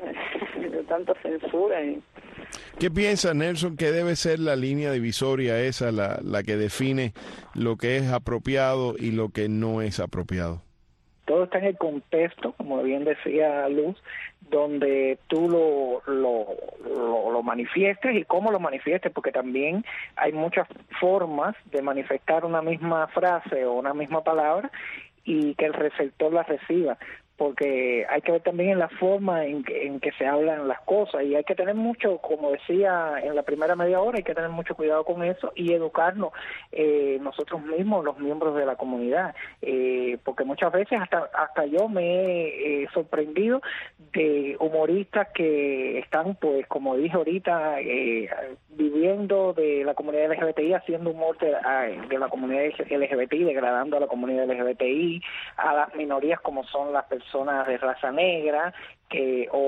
de tanta censura. Y... ¿Qué piensa Nelson que debe ser la línea divisoria esa, la, la que define lo que es apropiado y lo que no es apropiado? Todo está en el contexto, como bien decía Luz, donde tú lo, lo, lo, lo manifiestes y cómo lo manifiestes, porque también hay muchas formas de manifestar una misma frase o una misma palabra y que el receptor la reciba, porque hay que ver también en la forma en que, en que se hablan las cosas, y hay que tener mucho, como decía en la primera media hora, hay que tener mucho cuidado con eso y educarnos eh, nosotros mismos, los miembros de la comunidad, eh, porque muchas veces hasta hasta yo me he eh, sorprendido de humoristas que están, pues como dije ahorita, eh, viviendo de la comunidad L G B T I, haciendo humor de, de la comunidad L G B T I, degradando a la comunidad L G B T I, a las minorías como son las personas personas de raza negra, que o,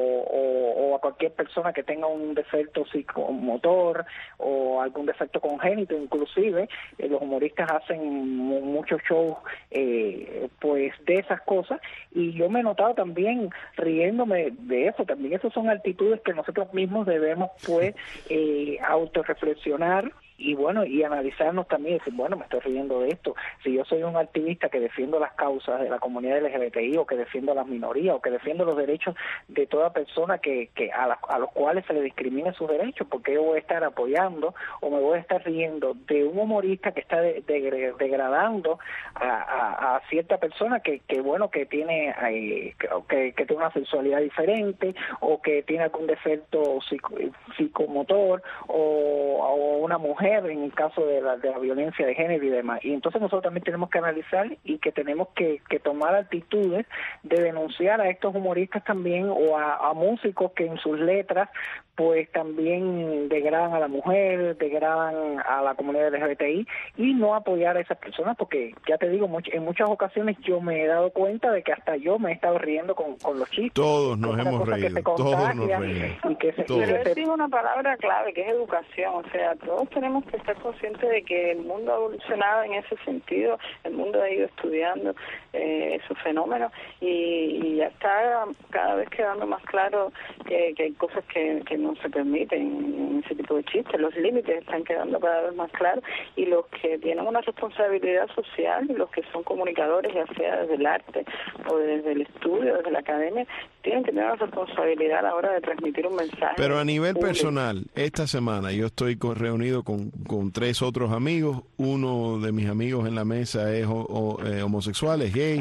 o, o a cualquier persona que tenga un defecto psicomotor o algún defecto congénito. Inclusive eh, los humoristas hacen mu muchos shows eh, pues de esas cosas, y yo me he notado también riéndome de eso. También esas son actitudes que nosotros mismos debemos pues eh, autorreflexionar y bueno, y analizarnos también y decir, bueno, me estoy riendo de esto. Si yo soy un activista que defiendo las causas de la comunidad L G B T I, o que defiendo a las minorías, o que defiendo los derechos de toda persona que, que a, la, a los cuales se le discrimine sus derechos, porque yo voy a estar apoyando o me voy a estar riendo de un humorista que está de, de, degradando a, a, a cierta persona que, que bueno, que tiene eh, que, que tiene una sexualidad diferente, o que tiene algún defecto psico, psicomotor, o, o una mujer en el caso de la, de la violencia de género y demás. Y entonces nosotros también tenemos que analizar y que tenemos que, que tomar actitudes de denunciar a estos humoristas también, o a, a músicos que en sus letras pues también degradan a la mujer, degradan a la comunidad L G B T I, y no apoyar a esas personas, porque ya te digo, much, en muchas ocasiones yo me he dado cuenta de que hasta yo me he estado riendo con, con los chistes. Todos nos hemos reído, todos nos reímos. Y que se, todos. Pero él dijo una palabra clave, que es educación. O sea, todos tenemos que estar conscientes de que el mundo ha evolucionado en ese sentido, el mundo ha ido estudiando eh, esos fenómenos, y, y ya está cada vez quedando más claro que, que hay cosas que, que no se permiten en ese tipo de chistes. Los límites están quedando cada vez más claros, y los que tienen una responsabilidad social, los que son comunicadores, ya sea desde el arte o desde el estudio, desde la academia, tienen que tener una responsabilidad a la hora de transmitir un mensaje. Pero a nivel público. personal, esta semana yo estoy con, reunido con, con tres otros amigos. Uno de mis amigos en la mesa es o, o, eh, homosexual, es gay,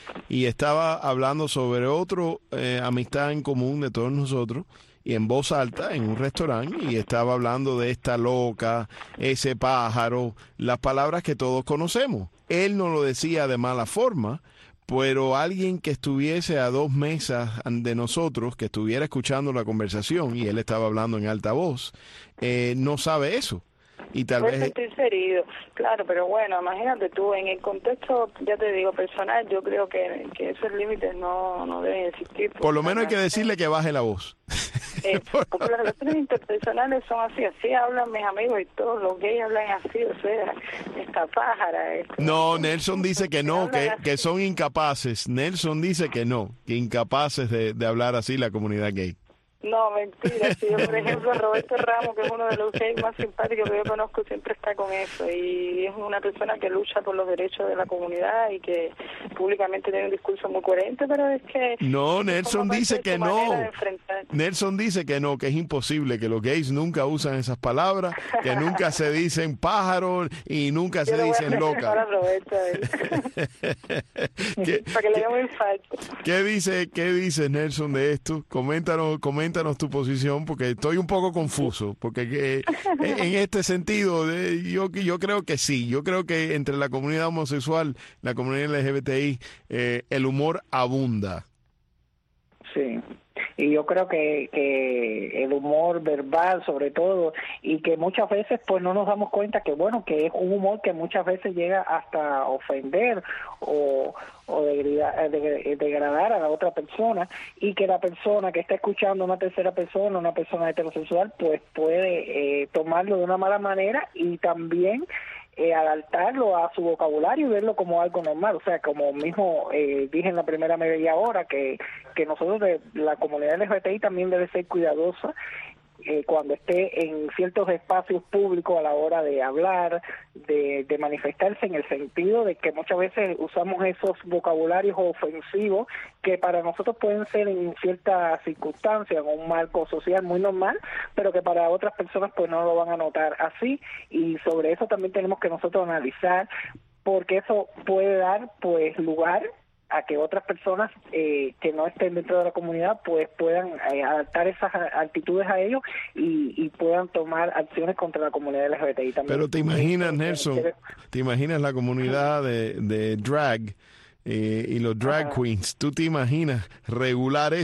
y estaba hablando sobre otro eh, amistad en común de todos nosotros, y en voz alta en un restaurante, y estaba hablando de esta loca, ese pájaro, las palabras que todos conocemos. Él no lo decía de mala forma, pero alguien que estuviese a dos mesas de nosotros, que estuviera escuchando la conversación, y él estaba hablando en alta voz, eh, no sabe eso. Y tal Puede vez sentirse herido, claro, pero bueno, imagínate tú, en el contexto, ya te digo, personal, yo creo que, que esos límites no, no deben existir. Por lo menos hay que decirle que baje la voz. Eh, porque las relaciones interpersonales son así, así hablan mis amigos, y todos los gays hablan así, o sea, esta pájara. Esto, no, Nelson dice que no, que, que son incapaces. Nelson dice que no, que incapaces de, de hablar así la comunidad gay. No, mentira. Sí, yo, por ejemplo, Roberto Ramos, que es uno de los gays más simpáticos que yo conozco, siempre está con eso, y es una persona que lucha por los derechos de la comunidad y que públicamente tiene un discurso muy coherente, pero es que... No, Nelson dice que no. Nelson dice que no, que es imposible, que los gays nunca usan esas palabras, que nunca se dicen pájaro y nunca se dicen loca. Para Roberto, ¿Qué, para que le dé un infarto. ¿Qué dice, qué dice Nelson de esto? Coméntanos, coméntanos Coméntanos tu posición, porque estoy un poco confuso, porque eh, en este sentido de, yo yo creo que sí, yo creo que entre la comunidad homosexual, la comunidad L G B T I, eh, el humor abunda. Sí. Y yo creo que, que el humor verbal sobre todo, y que muchas veces pues no nos damos cuenta que bueno, que es un humor que muchas veces llega hasta ofender o, o degradar, degradar a la otra persona, y que la persona que está escuchando una tercera persona, una persona heterosexual, pues puede eh, tomarlo de una mala manera, y también Eh, adaptarlo a su vocabulario y verlo como algo normal. O sea, como mismo eh, dije en la primera media hora, que, que nosotros de la comunidad L G B T I también debe ser cuidadosa eh, cuando esté en ciertos espacios públicos a la hora de hablar, de, de manifestarse, en el sentido de que muchas veces usamos esos vocabularios ofensivos que para nosotros pueden ser en ciertas circunstancias, en un marco social muy normal, pero que para otras personas pues no lo van a notar así, y sobre eso también tenemos que nosotros analizar, porque eso puede dar pues lugar a que otras personas eh, que no estén dentro de la comunidad pues puedan eh, adaptar esas actitudes a ellos y, y puedan tomar acciones contra la comunidad L G B T I también. Pero te imaginas, Nelson, te imaginas la comunidad de, de drag eh, y los drag Ajá. queens, ¿tú te imaginas regular eso?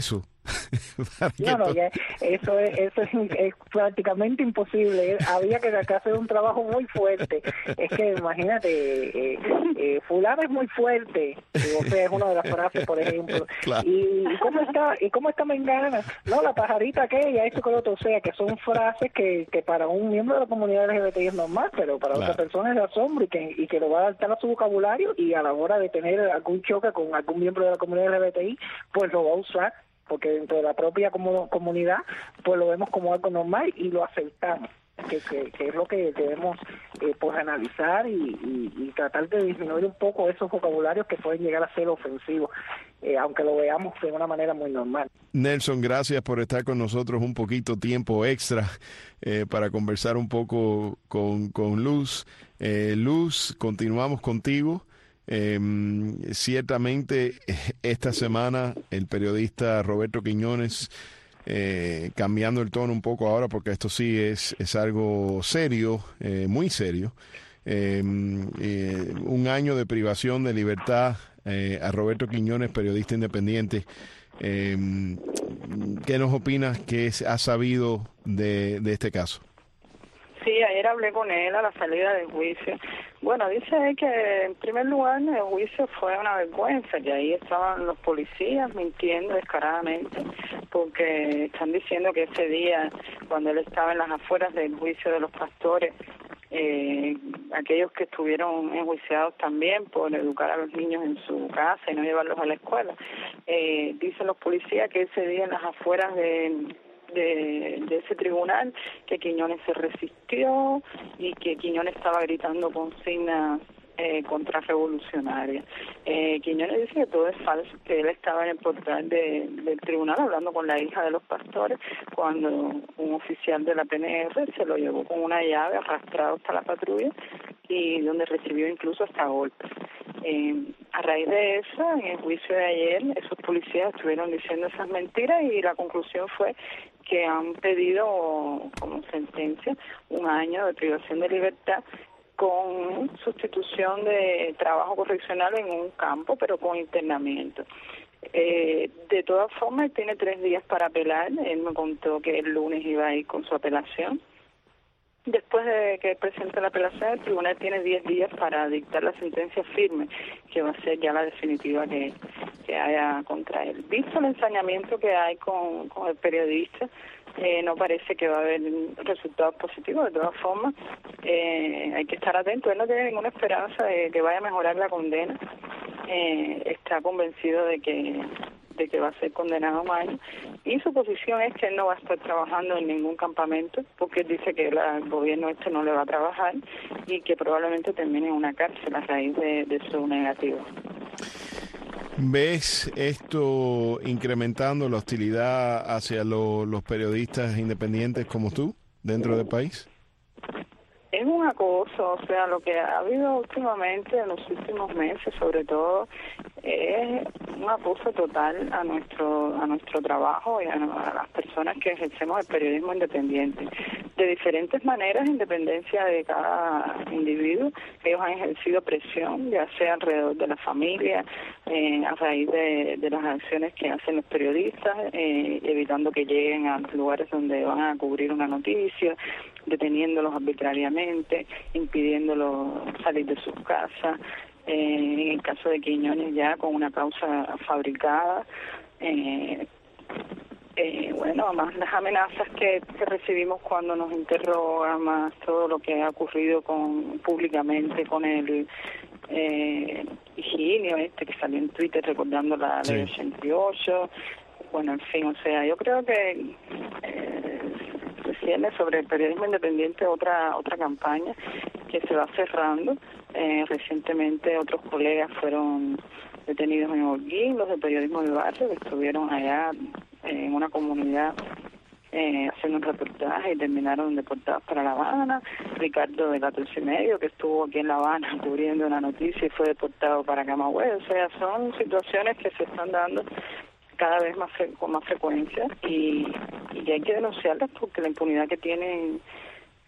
No, no, ya, eso es, eso es, es prácticamente imposible. Había que hacer un trabajo muy fuerte. Es que imagínate, eh, eh, fulano es muy fuerte, o sea, es una de las frases, por ejemplo. Claro. Y, y cómo está, y cómo está Mengana, no, la pajarita aquella, esto con lo otro, o sea, que son frases que, que para un miembro de la comunidad L G B T I es normal, pero para claro. otra persona es de asombro y que, y que lo va a adaptar a su vocabulario, y a la hora de tener algún choque con algún miembro de la comunidad L G B T I, pues lo va a usar, porque dentro de la propia comu- comunidad pues lo vemos como algo normal y lo aceptamos, que, que, que es lo que debemos eh, pues analizar y, y, y tratar de disminuir un poco esos vocabularios que pueden llegar a ser ofensivos, eh, aunque lo veamos de una manera muy normal. Nelson, gracias por estar con nosotros un poquito tiempo extra eh, para conversar un poco con, con Luz. Eh, Luz, continuamos contigo. Eh, ciertamente esta semana el periodista Roberto Quiñones, eh, cambiando el tono un poco ahora porque esto sí es, es algo serio, eh, muy serio, eh, eh, un año de privación de libertad eh, a Roberto Quiñones, periodista independiente. Eh, ¿Qué nos opinas que has sabido de, de este caso? Sí, ayer hablé con él a la salida del juicio. Bueno, dice que en primer lugar el juicio fue una vergüenza, que ahí estaban los policías mintiendo descaradamente, porque están diciendo que ese día, cuando él estaba en las afueras del juicio de los pastores, eh, aquellos que estuvieron enjuiciados también por educar a los niños en su casa y no llevarlos a la escuela, eh, dicen los policías que ese día en las afueras de... De, de ese tribunal, que Quiñones se resistió y que Quiñones estaba gritando consignas eh, contrarrevolucionarias. Eh, Quiñones dice que todo es falso, que él estaba en el portal de, del tribunal hablando con la hija de los pastores cuando un oficial de la P N R se lo llevó con una llave arrastrado hasta la patrulla y donde recibió incluso hasta golpes. Eh, a raíz de eso, en el juicio de ayer, esos policías estuvieron diciendo esas mentiras y la conclusión fue que han pedido como sentencia un año de privación de libertad con sustitución de trabajo correccional en un campo, pero con internamiento. Eh, de todas formas, él tiene tres días para apelar. Él me contó que el lunes iba a ir con su apelación. Después de que presente la apelación, el tribunal tiene diez días para dictar la sentencia firme, que va a ser ya la definitiva que, que haya contra él. Visto el ensañamiento que hay con, con el periodista, eh, no parece que va a haber resultados positivos. De todas formas, eh, hay que estar atento. Él no tiene ninguna esperanza de que vaya a mejorar la condena. Eh, está convencido de que de que va a ser condenado a un año, y su posición es que él no va a estar trabajando en ningún campamento porque él dice que la, el gobierno este no le va a trabajar y que probablemente termine en una cárcel a raíz de, de su negativa. ¿Ves esto incrementando la hostilidad hacia lo, los periodistas independientes como tú dentro del país? Es un acoso, o sea, lo que ha habido últimamente en los últimos meses, sobre todo, es un acoso total a nuestro a nuestro trabajo y a, a las personas que ejercemos el periodismo independiente. De diferentes maneras, en dependencia de cada individuo, ellos han ejercido presión, ya sea alrededor de la familia, eh, a raíz de, de las acciones que hacen los periodistas, eh, evitando que lleguen a los lugares donde van a cubrir una noticia, deteniéndolos arbitrariamente, impidiéndolos salir de sus casas, eh, en el caso de Quiñones ya con una causa fabricada, eh, eh, bueno, más las amenazas que, que recibimos cuando nos interrogan, más todo lo que ha ocurrido con públicamente con el eh, Higinio este que salió en Twitter recordando la ley sí. ochenta y ocho, bueno, en fin, o sea, yo creo que eh, tiene sobre el periodismo independiente otra otra campaña que se va cerrando. Eh, recientemente otros colegas fueron detenidos en Holguín, los de periodismo del barrio, que estuvieron allá eh, en una comunidad eh, haciendo un reportaje y terminaron deportados para La Habana. Ricardo de catorce y medio, que estuvo aquí en La Habana cubriendo una noticia y fue deportado para Camagüey. O sea, son situaciones que se están dando cada vez más con más frecuencia y, y hay que denunciarlas porque la impunidad que tienen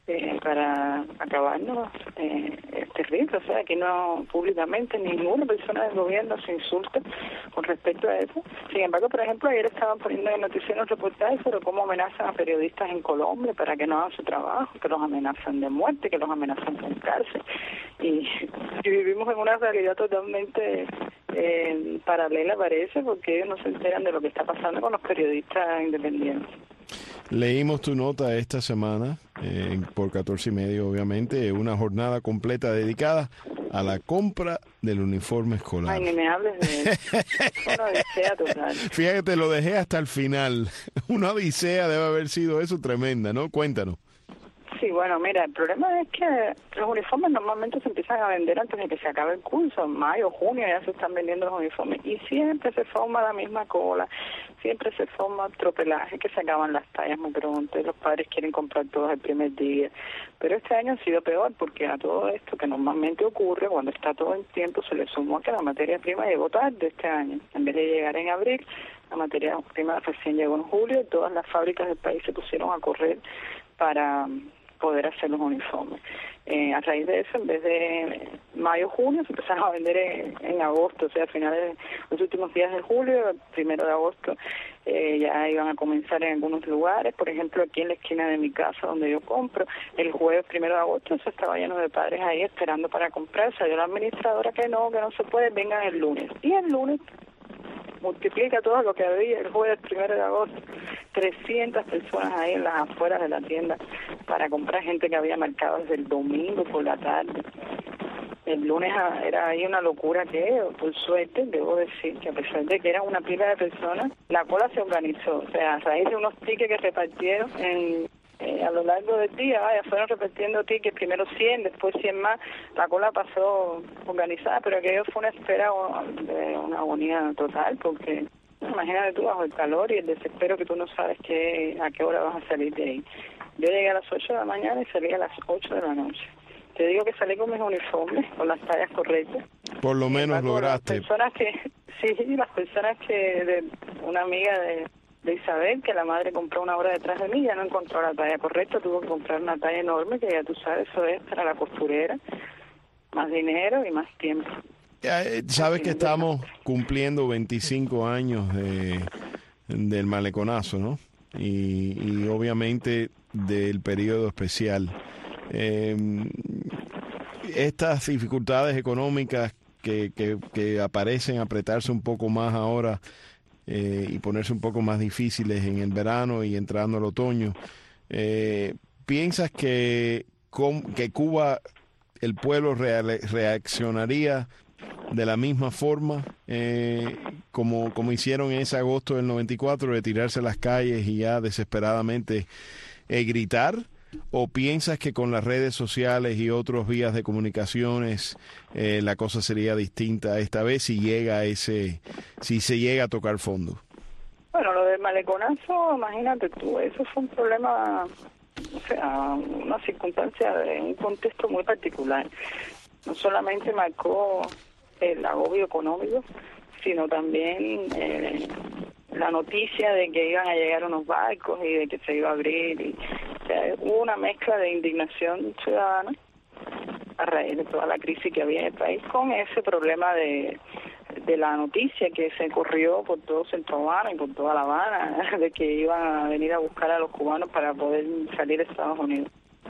eh, para acabarnos eh, es terrible. O sea, que no públicamente ninguna persona del gobierno se insulta con respecto a eso. Sin embargo, por ejemplo, ayer estaban poniendo en noticias unos reportajes sobre cómo amenazan a periodistas en Colombia para que no hagan su trabajo, que los amenazan de muerte, que los amenazan con cárcel. Y, y vivimos en una realidad totalmente eh, paralela, parece, porque ellos no se enteran de lo que está pasando con los periodistas independientes. Leímos tu nota esta semana, eh, por catorce y medio, obviamente, una jornada completa dedicada a la compra del uniforme escolar. Ay, ni me hables de eso. Una odisea total. Fíjate, lo dejé hasta el final. Una odisea debe haber sido eso tremenda, ¿no? Cuéntanos. Sí, bueno, mira, el problema es que los uniformes normalmente se empiezan a vender antes de que se acabe el curso. En mayo, junio ya se están vendiendo los uniformes y siempre se forma la misma cola, siempre se forma tropelaje, que se acaban las tallas muy pronto y los padres quieren comprar todos el primer día. Pero este año ha sido peor porque a todo esto que normalmente ocurre cuando está todo en tiempo se le sumó que la materia prima llegó tarde este año. En vez de llegar en abril, la materia prima recién llegó en julio y todas las fábricas del país se pusieron a correr para poder hacer los uniformes. Eh, a raíz de eso, en vez de mayo, junio, se empezaron a vender en, en agosto, o sea, a finales de los últimos días de julio, el primero de agosto, eh, ya iban a comenzar en algunos lugares. Por ejemplo, aquí en la esquina de mi casa, donde yo compro, el jueves primero de agosto, se estaba lleno de padres ahí esperando para comprar. Salió la administradora que no, que no se puede, vengan el lunes. Y el lunes multiplica todo lo que había el jueves primero de agosto, trescientas personas ahí en las afueras de la tienda para comprar, gente que había marcado desde el domingo por la tarde. El lunes era ahí una locura que, por suerte, debo decir que a pesar de que era una pila de personas, la cola se organizó. O sea, a raíz de unos tickets que repartieron en Eh, a lo largo del día, vaya, fueron repitiendo tickets, primero cien, después cien más, la cola pasó organizada, pero aquello fue una espera de una agonía total, porque imagínate tú bajo el calor y el desespero que tú no sabes que, a qué hora vas a salir de ahí. Yo llegué a las ocho de la mañana y salí a las ocho de la noche. Te digo que salí con mis uniformes, con las tallas correctas. Por lo menos lograste. Las personas que, sí, las personas que, de una amiga de de Isabel, que la madre compró una hora detrás de mí, ya no encontró la talla correcta, tuvo que comprar una talla enorme, que ya tú sabes, eso es para la costurera, más dinero y más tiempo. Sabes que estamos cumpliendo veinticinco años de, del maleconazo, ¿no? Y, y obviamente del periodo especial. Eh, estas dificultades económicas que, que, que aparecen apretarse un poco más ahora, Eh, y ponerse un poco más difíciles en el verano y entrando al otoño. Eh, ¿Piensas que, con, que Cuba, el pueblo real, reaccionaría de la misma forma eh, como, como hicieron en ese agosto del noventa y cuatro, de tirarse a las calles y ya desesperadamente eh, gritar? ¿O piensas que con las redes sociales y otros vías de comunicaciones eh, la cosa sería distinta esta vez si llega a ese, si se llega a tocar fondo? Bueno, lo del maleconazo, imagínate tú, eso fue un problema, o sea, una circunstancia de un contexto muy particular. No solamente marcó el agobio económico, sino también eh, la noticia de que iban a llegar unos barcos y de que se iba a abrir. Y, o sea, hubo una mezcla de indignación ciudadana a raíz de toda la crisis que había en el país con ese problema de, de la noticia que se corrió por todo Centro Habana y por toda La Habana de que iban a venir a buscar a los cubanos para poder salir de Estados Unidos.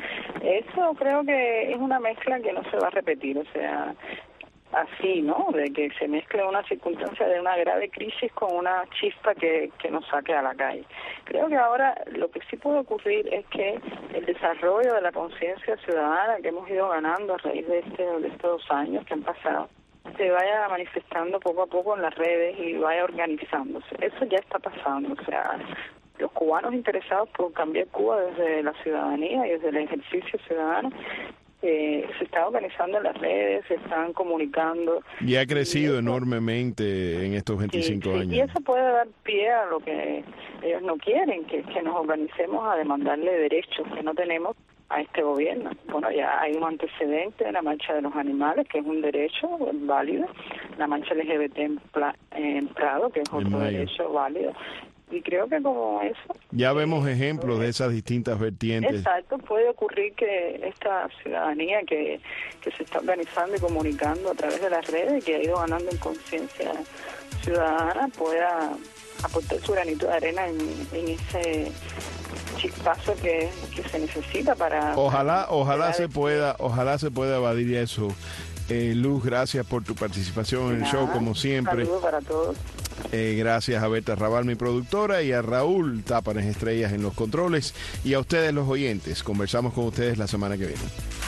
Eso creo que es una mezcla que no se va a repetir, o sea, así, ¿no? De que se mezcle una circunstancia de una grave crisis con una chispa que, que nos saque a la calle. Creo que ahora lo que sí puede ocurrir es que el desarrollo de la conciencia ciudadana que hemos ido ganando a raíz de, este, de estos dos años que han pasado se vaya manifestando poco a poco en las redes y vaya organizándose. Eso ya está pasando, o sea, los cubanos interesados por cambiar Cuba desde la ciudadanía y desde el ejercicio ciudadano Eh, se están organizando en las redes, se están comunicando. Y ha crecido y eso, enormemente en estos veinticinco sí, sí, años. Y eso puede dar pie a lo que ellos no quieren, que es que nos organicemos a demandarle derechos que no tenemos a este gobierno. Bueno, ya hay un antecedente de la marcha de los animales, que es un derecho válido, la marcha L G B T en, Pla, en Prado, que es otro derecho válido. Y creo que como eso... Ya eh, vemos ejemplos de esas distintas vertientes. Exacto, puede ocurrir que esta ciudadanía que, que se está organizando y comunicando a través de las redes, que ha ido ganando en conciencia ciudadana, pueda aportar su granito de arena en, en ese chispazo que, que se necesita para... Ojalá, para ojalá se el... pueda, ojalá se pueda evadir eso. Eh, Luz, gracias por tu participación en el show, como siempre. Un saludo para todos. Eh, gracias a Berta Raval, mi productora, y a Raúl Tápanes Estrellas en los controles, y a ustedes los oyentes. Conversamos con ustedes la semana que viene.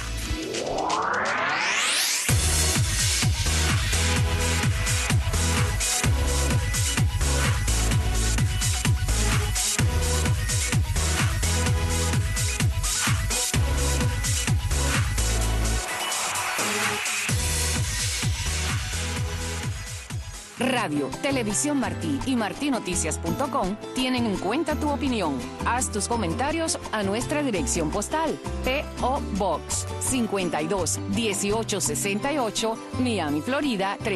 Radio, Televisión Martí y martí noticias punto com tienen en cuenta tu opinión. Haz tus comentarios a nuestra dirección postal, P O Box cincuenta y dos dieciocho sesenta y ocho, Miami, Florida.